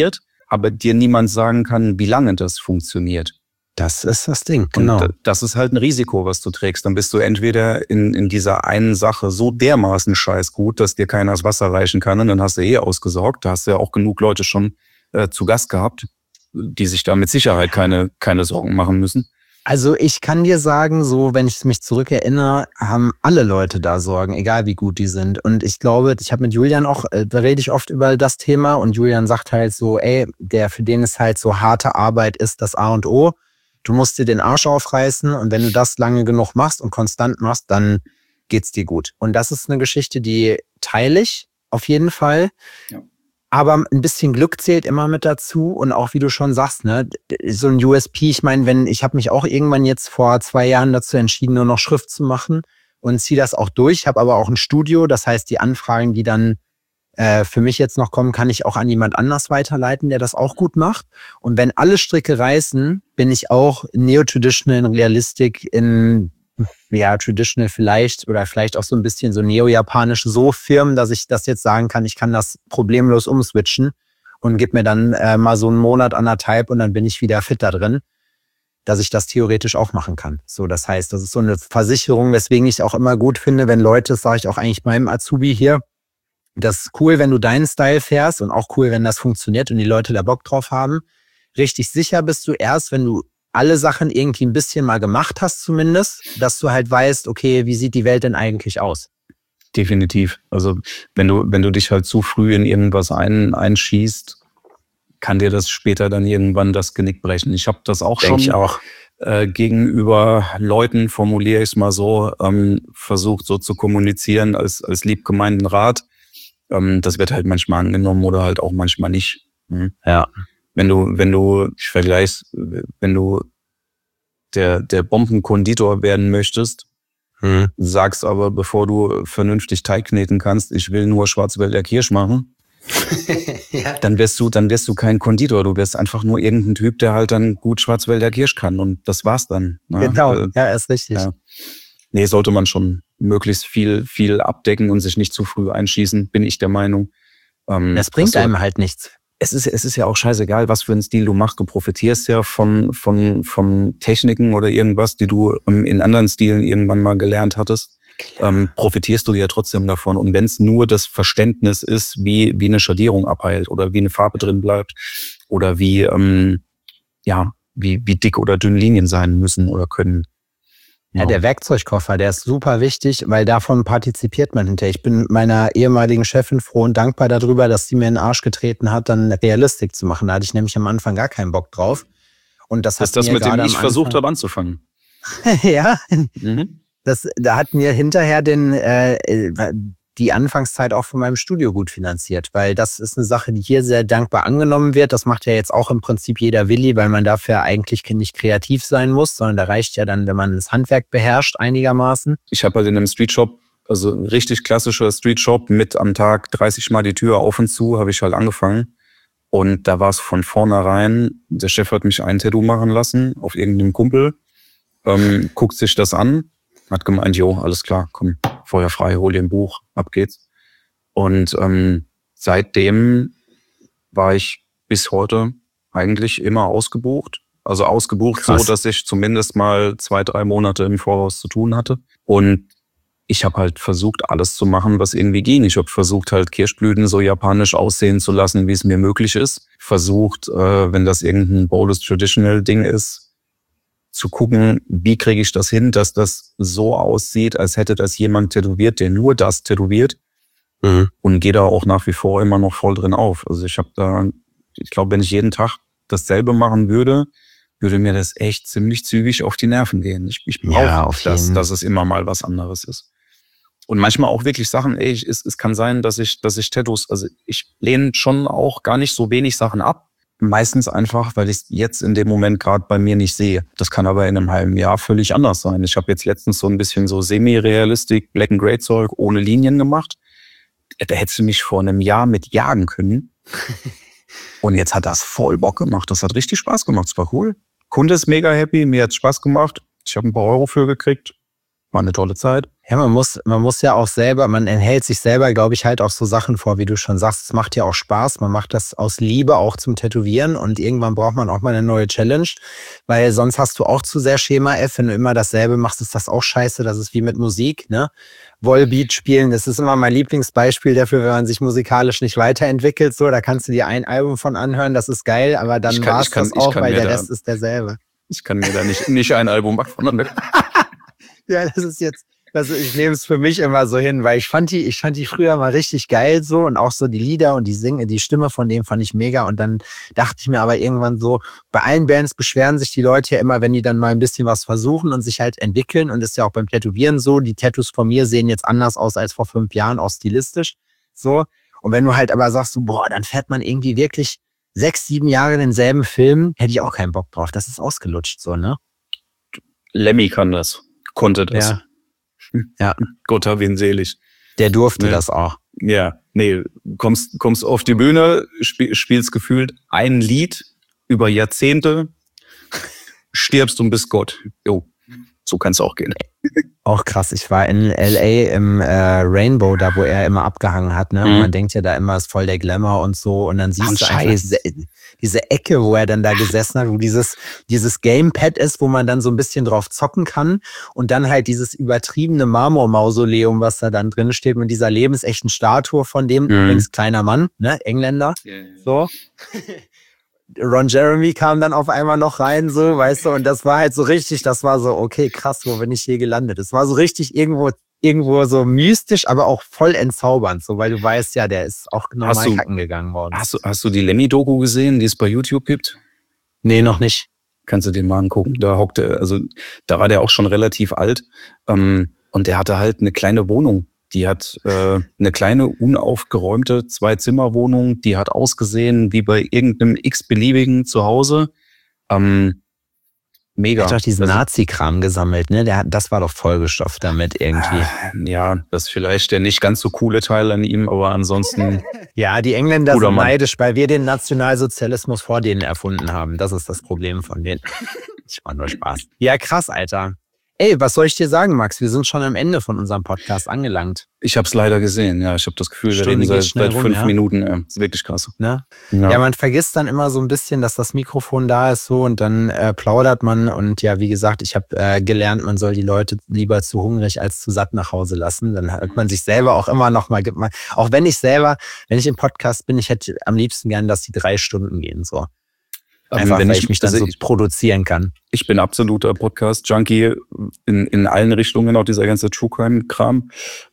aber dir niemand sagen kann, wie lange das funktioniert. Das ist das Ding, genau. Und das ist halt ein Risiko, was du trägst. Dann bist du entweder in dieser einen Sache so dermaßen scheißgut, dass dir keiner das Wasser reichen kann und dann hast du ausgesorgt. Da hast du ja auch genug Leute schon zu Gast gehabt, die sich da mit Sicherheit keine Sorgen machen müssen. Also ich kann dir sagen, so wenn ich mich zurückerinnere, haben alle Leute da Sorgen, egal wie gut die sind. Und ich glaube, ich habe mit Julian auch, da rede ich oft über das Thema und Julian sagt halt so, für den ist halt so harte Arbeit ist das A und O. Du musst dir den Arsch aufreißen und wenn du das lange genug machst und konstant machst, dann geht's dir gut. Und das ist eine Geschichte, die teile ich auf jeden Fall. Ja. Aber ein bisschen Glück zählt immer mit dazu und auch wie du schon sagst, ne, so ein USP, ich meine, ich habe mich auch irgendwann jetzt vor 2 Jahren dazu entschieden, nur noch Schrift zu machen und ziehe das auch durch, habe aber auch ein Studio, das heißt, die Anfragen, die dann für mich jetzt noch kommen, kann ich auch an jemand anders weiterleiten, der das auch gut macht. Und wenn alle Stricke reißen, bin ich auch Neo-Traditional in Realistik in Traditional vielleicht oder vielleicht auch so ein bisschen so neo-japanisch so firm, dass ich das jetzt sagen kann, ich kann das problemlos umswitchen und gib mir dann mal so einen Monat, 1,5 und dann bin ich wieder fit da drin, dass ich das theoretisch auch machen kann. So, das heißt, das ist so eine Versicherung, weswegen ich auch immer gut finde, wenn Leute, das sage ich auch eigentlich meinem Azubi hier, das ist cool, wenn du deinen Style fährst und auch cool, wenn das funktioniert und die Leute da Bock drauf haben. Richtig sicher bist du erst, wenn du alle Sachen irgendwie ein bisschen mal gemacht hast zumindest, dass du halt weißt, okay, wie sieht die Welt denn eigentlich aus? Definitiv. Also wenn du dich halt zu früh in irgendwas einschießt, kann dir das später dann irgendwann das Genick brechen. Ich habe das auch schon gegenüber Leuten, formuliere ich es mal so, versucht so zu kommunizieren als liebgemeinten Rat. Das wird halt manchmal angenommen oder halt auch manchmal nicht. Ja. Wenn du der Bombenkonditor werden möchtest, sagst aber, bevor du vernünftig Teig kneten kannst, ich will nur Schwarzwälder Kirsch machen, ja. dann wirst du kein Konditor. Du wirst einfach nur irgendein Typ, der halt dann gut Schwarzwälder Kirsch kann und das war's dann. Ne? Genau, ja, ist richtig. Ja. Nee, sollte man schon möglichst viel abdecken und sich nicht zu früh einschießen, bin ich der Meinung. Das bringt einem halt nichts. Es ist ja auch scheißegal, was für einen Stil du machst. Du profitierst ja von Techniken oder irgendwas, die du in anderen Stilen irgendwann mal gelernt hattest. Profitierst du ja trotzdem davon. Und wenn es nur das Verständnis ist, wie eine Schadierung abheilt oder wie eine Farbe drin bleibt oder wie dick oder dünn Linien sein müssen oder können. Ja, der Werkzeugkoffer, der ist super wichtig, weil davon partizipiert man hinterher. Ich bin meiner ehemaligen Chefin froh und dankbar darüber, dass sie mir in den Arsch getreten hat, dann Realistik zu machen. Da hatte ich nämlich am Anfang gar keinen Bock drauf. Und das ist das, mit dem ich versucht habe anzufangen. Ja, da hat mir hinterher die Anfangszeit auch von meinem Studio gut finanziert, weil das ist eine Sache, die hier sehr dankbar angenommen wird. Das macht ja jetzt auch im Prinzip jeder Willi, weil man dafür eigentlich nicht kreativ sein muss, sondern da reicht ja dann, wenn man das Handwerk beherrscht einigermaßen. Ich habe halt in einem Streetshop, also ein richtig klassischer Streetshop mit am Tag 30 Mal die Tür auf und zu, habe ich halt angefangen. Und da war es von vornherein, der Chef hat mich ein Tattoo machen lassen auf irgendeinem Kumpel, guckt sich das an, hat gemeint, jo, alles klar, komm, Feuer frei, hol dir ein Buch, ab geht's. Und seitdem war ich bis heute eigentlich immer ausgebucht. Also ausgebucht Krass. So, dass ich zumindest mal 2-3 Monate im Voraus zu tun hatte. Und ich habe halt versucht, alles zu machen, was irgendwie ging. Ich habe versucht, halt Kirschblüten so japanisch aussehen zu lassen, wie es mir möglich ist. Versucht, wenn das irgendein Bowlers Traditional Ding ist, zu gucken, wie kriege ich das hin, dass das so aussieht, als hätte das jemand tätowiert, der nur das tätowiert. Und gehe da auch nach wie vor immer noch voll drin auf. Also ich glaube, wenn ich jeden Tag dasselbe machen würde mir das echt ziemlich zügig auf die Nerven gehen. Ich brauche dass es immer mal was anderes ist. Und manchmal auch wirklich Sachen, es kann sein, dass ich Tattoos, also ich lehne schon auch gar nicht so wenig Sachen ab. Meistens einfach, weil ich es jetzt in dem Moment gerade bei mir nicht sehe. Das kann aber in einem halben Jahr völlig anders sein. Ich habe jetzt letztens so ein bisschen so Semi-Realistik, Black and Grey Zeug ohne Linien gemacht. Da hättest du mich vor einem Jahr mit jagen können. Und jetzt hat das voll Bock gemacht. Das hat richtig Spaß gemacht. Es war cool. Kunde ist mega happy. Mir hat's Spaß gemacht. Ich habe ein paar Euro für gekriegt. War eine tolle Zeit. Ja, man muss ja auch selber, man enthält sich selber, glaube ich, halt auch so Sachen vor, wie du schon sagst. Es macht ja auch Spaß. Man macht das aus Liebe auch zum Tätowieren und irgendwann braucht man auch mal eine neue Challenge, weil sonst hast du auch zu sehr Schema F. Wenn du immer dasselbe machst, ist das auch scheiße. Das ist wie mit Musik, ne? Volbeat spielen, das ist immer mein Lieblingsbeispiel dafür, wenn man sich musikalisch nicht weiterentwickelt. So, da kannst du dir ein Album von anhören, das ist geil, aber dann war es das auch, weil der Rest ist derselbe. Ich kann mir da nicht ein Album von. Ja, ich nehme es für mich immer so hin, weil ich fand die früher mal richtig geil so und auch so die Lieder und die Stimme von dem fand ich mega und dann dachte ich mir aber irgendwann so, bei allen Bands beschweren sich die Leute ja immer, wenn die dann mal ein bisschen was versuchen und sich halt entwickeln und ist ja auch beim Tätowieren so, die Tattoos von mir sehen jetzt anders aus als vor 5 Jahren, auch stilistisch so und wenn du halt aber sagst so, boah, dann fährt man irgendwie wirklich 6, 7 Jahre denselben Film, hätte ich auch keinen Bock drauf, das ist ausgelutscht so, ne? Lemmy konnte das. Ja. Gott hab ihn selig. Der durfte das auch. Ja, nee, kommst auf die Bühne, spielst gefühlt ein Lied über Jahrzehnte, stirbst und bist Gott. Jo, so kann's auch gehen. Auch krass. Ich war in L.A. im Rainbow, da wo er immer abgehangen hat. Ne? Und man denkt ja da immer, ist voll der Glamour und so. Und dann siehst du einfach diese Ecke, wo er dann da gesessen hat, wo dieses Gamepad ist, wo man dann so ein bisschen drauf zocken kann. Und dann halt dieses übertriebene Marmor-Mausoleum, was da dann drin steht, mit dieser lebensechten Statue von dem, übrigens kleiner Mann, ne, Engländer. So. Ron Jeremy kam dann auf einmal noch rein, so, weißt du, und das war halt so richtig, das war so, okay, krass, wo bin ich hier gelandet? Es war so richtig irgendwo so mystisch, aber auch voll entzaubernd, so, weil du weißt ja, der ist auch normal kacken gegangen worden. Hast du die Lemmy-Doku gesehen, die es bei YouTube gibt? Nee, noch nicht. Kannst du den mal angucken. Da war der auch schon relativ alt, und der hatte halt eine kleine Wohnung. Die hat eine kleine, unaufgeräumte 2-Zimmer-Wohnung. Die hat ausgesehen wie bei irgendeinem x-beliebigen Zuhause. Mega. Er hat doch diesen Nazi-Kram gesammelt, ne? Das war doch vollgestopft damit irgendwie. Ja, das ist vielleicht der nicht ganz so coole Teil an ihm, aber ansonsten... Ja, die Engländer sind neidisch, weil wir den Nationalsozialismus vor denen erfunden haben. Das ist das Problem von denen. Ich mach nur Spaß. Ja, krass, Alter. Ey, was soll ich dir sagen, Max? Wir sind schon am Ende von unserem Podcast angelangt. Ich habe es leider gesehen, ja. Ich habe das Gefühl, wir reden seit 5 Minuten. Ja. Das ist wirklich krass. Ne? Ja, man vergisst dann immer so ein bisschen, dass das Mikrofon da ist so und dann plaudert man. Und ja, wie gesagt, ich habe gelernt, man soll die Leute lieber zu hungrig als zu satt nach Hause lassen. Dann hört man sich selber auch immer noch mal, auch wenn ich im Podcast bin, ich hätte am liebsten gern, dass die 3 Stunden gehen, so. Einfach, weil ich mich dann so produzieren kann. Ich bin absoluter Podcast-Junkie in allen Richtungen, auch dieser ganze True-Crime-Kram.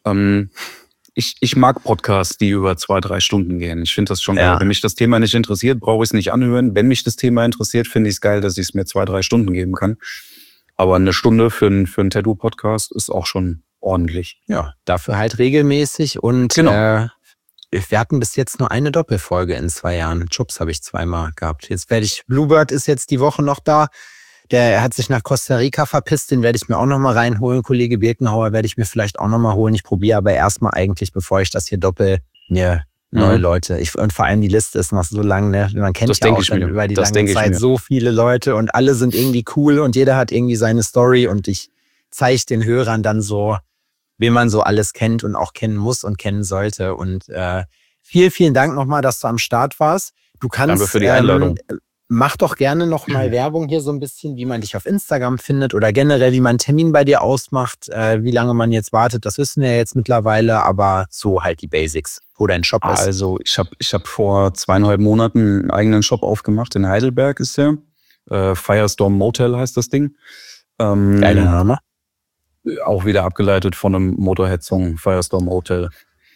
Ich mag Podcasts, die über 2-3 Stunden gehen. Ich finde das schon geil. Wenn mich das Thema nicht interessiert, brauche ich es nicht anhören. Wenn mich das Thema interessiert, finde ich es geil, dass ich es mir 2-3 Stunden geben kann. Aber 1 Stunde für einen Tattoo-Podcast ist auch schon ordentlich. Ja, dafür halt regelmäßig und genau. Wir hatten bis jetzt nur eine Doppelfolge in 2 Jahren. Chups habe ich 2-mal gehabt. Bluebird ist jetzt die Woche noch da. Der hat sich nach Costa Rica verpisst. Den werde ich mir auch noch mal reinholen. Kollege Birkenhauer werde ich mir vielleicht auch noch mal holen. Ich probiere aber erstmal eigentlich, bevor ich das hier neue Leute. Und vor allem die Liste ist noch so lang. Ne? Man kennt ja auch über die lange Zeit so viele Leute und alle sind irgendwie cool und jeder hat irgendwie seine Story und ich zeige den Hörern dann so, wen man so alles kennt und auch kennen muss und kennen sollte. Und vielen, vielen Dank nochmal, dass du am Start warst. Du kannst, danke für die Einladung. Mach doch gerne nochmal Werbung hier so ein bisschen, wie man dich auf Instagram findet oder generell, wie man einen Termin bei dir ausmacht. Wie lange man jetzt wartet, das wissen wir jetzt mittlerweile, aber so halt die Basics, wo dein Shop ist. Also ich hab vor 2,5 Monaten einen eigenen Shop aufgemacht. In Heidelberg ist der. Firestorm Motel heißt das Ding. Geiler Name. Auch wieder abgeleitet von einem Motorhead-Song, Firestorm Hotel.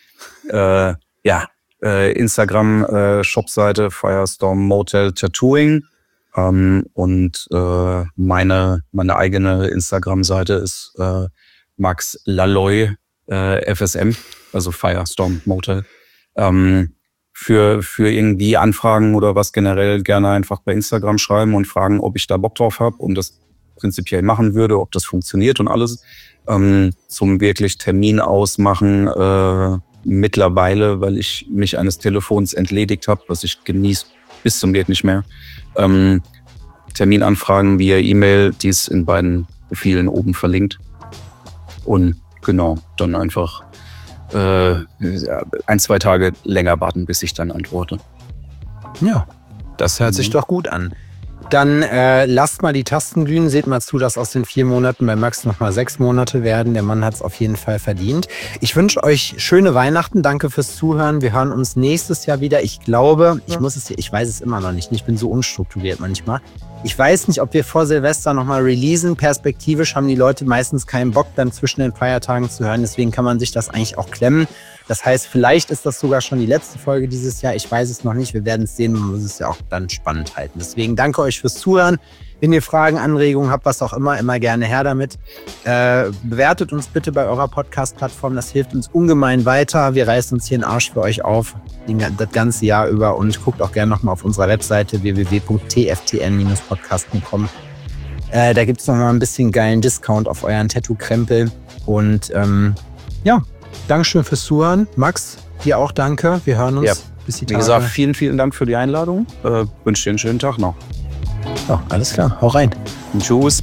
Instagram, Shopseite, Firestorm Motel Tattooing. Und meine eigene Instagram-Seite ist Max Lalloy FSM, also Firestorm Motel. Für irgendwie Anfragen oder was generell gerne einfach bei Instagram schreiben und fragen, ob ich da Bock drauf habe und das prinzipiell machen würde, ob das funktioniert und alles. Zum wirklich Termin ausmachen mittlerweile, weil ich mich eines Telefons entledigt habe, was ich genieße bis zum geht nicht mehr. Terminanfragen via E-Mail, die ist in beiden Profilen oben verlinkt. Und genau, dann einfach 1-2 Tage länger warten, bis ich dann antworte. Ja, das hört sich doch gut an. Dann lasst mal die Tasten glühen, seht mal zu, dass aus den 4 Monaten bei Max nochmal 6 Monate werden. Der Mann hat es auf jeden Fall verdient. Ich wünsche euch schöne Weihnachten, danke fürs Zuhören. Wir hören uns nächstes Jahr wieder. Ich glaube, ich weiß es immer noch nicht. Ich bin so unstrukturiert manchmal. Ich weiß nicht, ob wir vor Silvester nochmal releasen. Perspektivisch haben die Leute meistens keinen Bock, dann zwischen den Feiertagen zu hören. Deswegen kann man sich das eigentlich auch klemmen. Das heißt, vielleicht ist das sogar schon die letzte Folge dieses Jahr. Ich weiß es noch nicht. Wir werden es sehen. Man muss es ja auch dann spannend halten. Deswegen danke euch fürs Zuhören. Wenn ihr Fragen, Anregungen habt, was auch immer gerne her damit. Bewertet uns bitte bei eurer Podcast-Plattform. Das hilft uns ungemein weiter. Wir reißen uns hier den Arsch für euch auf, das ganze Jahr über. Und guckt auch gerne nochmal auf unserer Webseite www.tftn-podcast.com. Da gibt es nochmal ein bisschen geilen Discount auf euren Tattoo-Krempel. Und ja, Dankeschön fürs Zuhören. Max, dir auch danke. Wir hören uns bis die Tage. Wie gesagt, vielen, vielen Dank für die Einladung. Wünsche dir einen schönen Tag noch. Oh, alles klar, hau rein. Tschüss.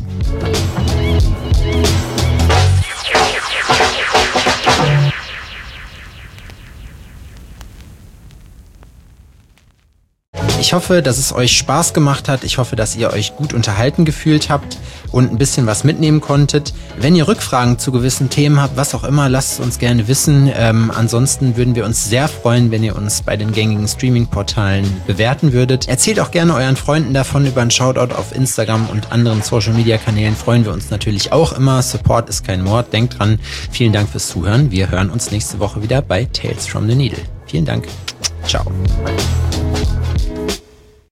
Ich hoffe, dass es euch Spaß gemacht hat. Ich hoffe, dass ihr euch gut unterhalten gefühlt habt und ein bisschen was mitnehmen konntet. Wenn ihr Rückfragen zu gewissen Themen habt, was auch immer, lasst es uns gerne wissen. Ansonsten würden wir uns sehr freuen, wenn ihr uns bei den gängigen Streaming-Portalen bewerten würdet. Erzählt auch gerne euren Freunden davon. Über einen Shoutout auf Instagram und anderen Social-Media-Kanälen freuen wir uns natürlich auch immer. Support ist kein Mord. Denkt dran. Vielen Dank fürs Zuhören. Wir hören uns nächste Woche wieder bei Tales from the Needle. Vielen Dank. Ciao.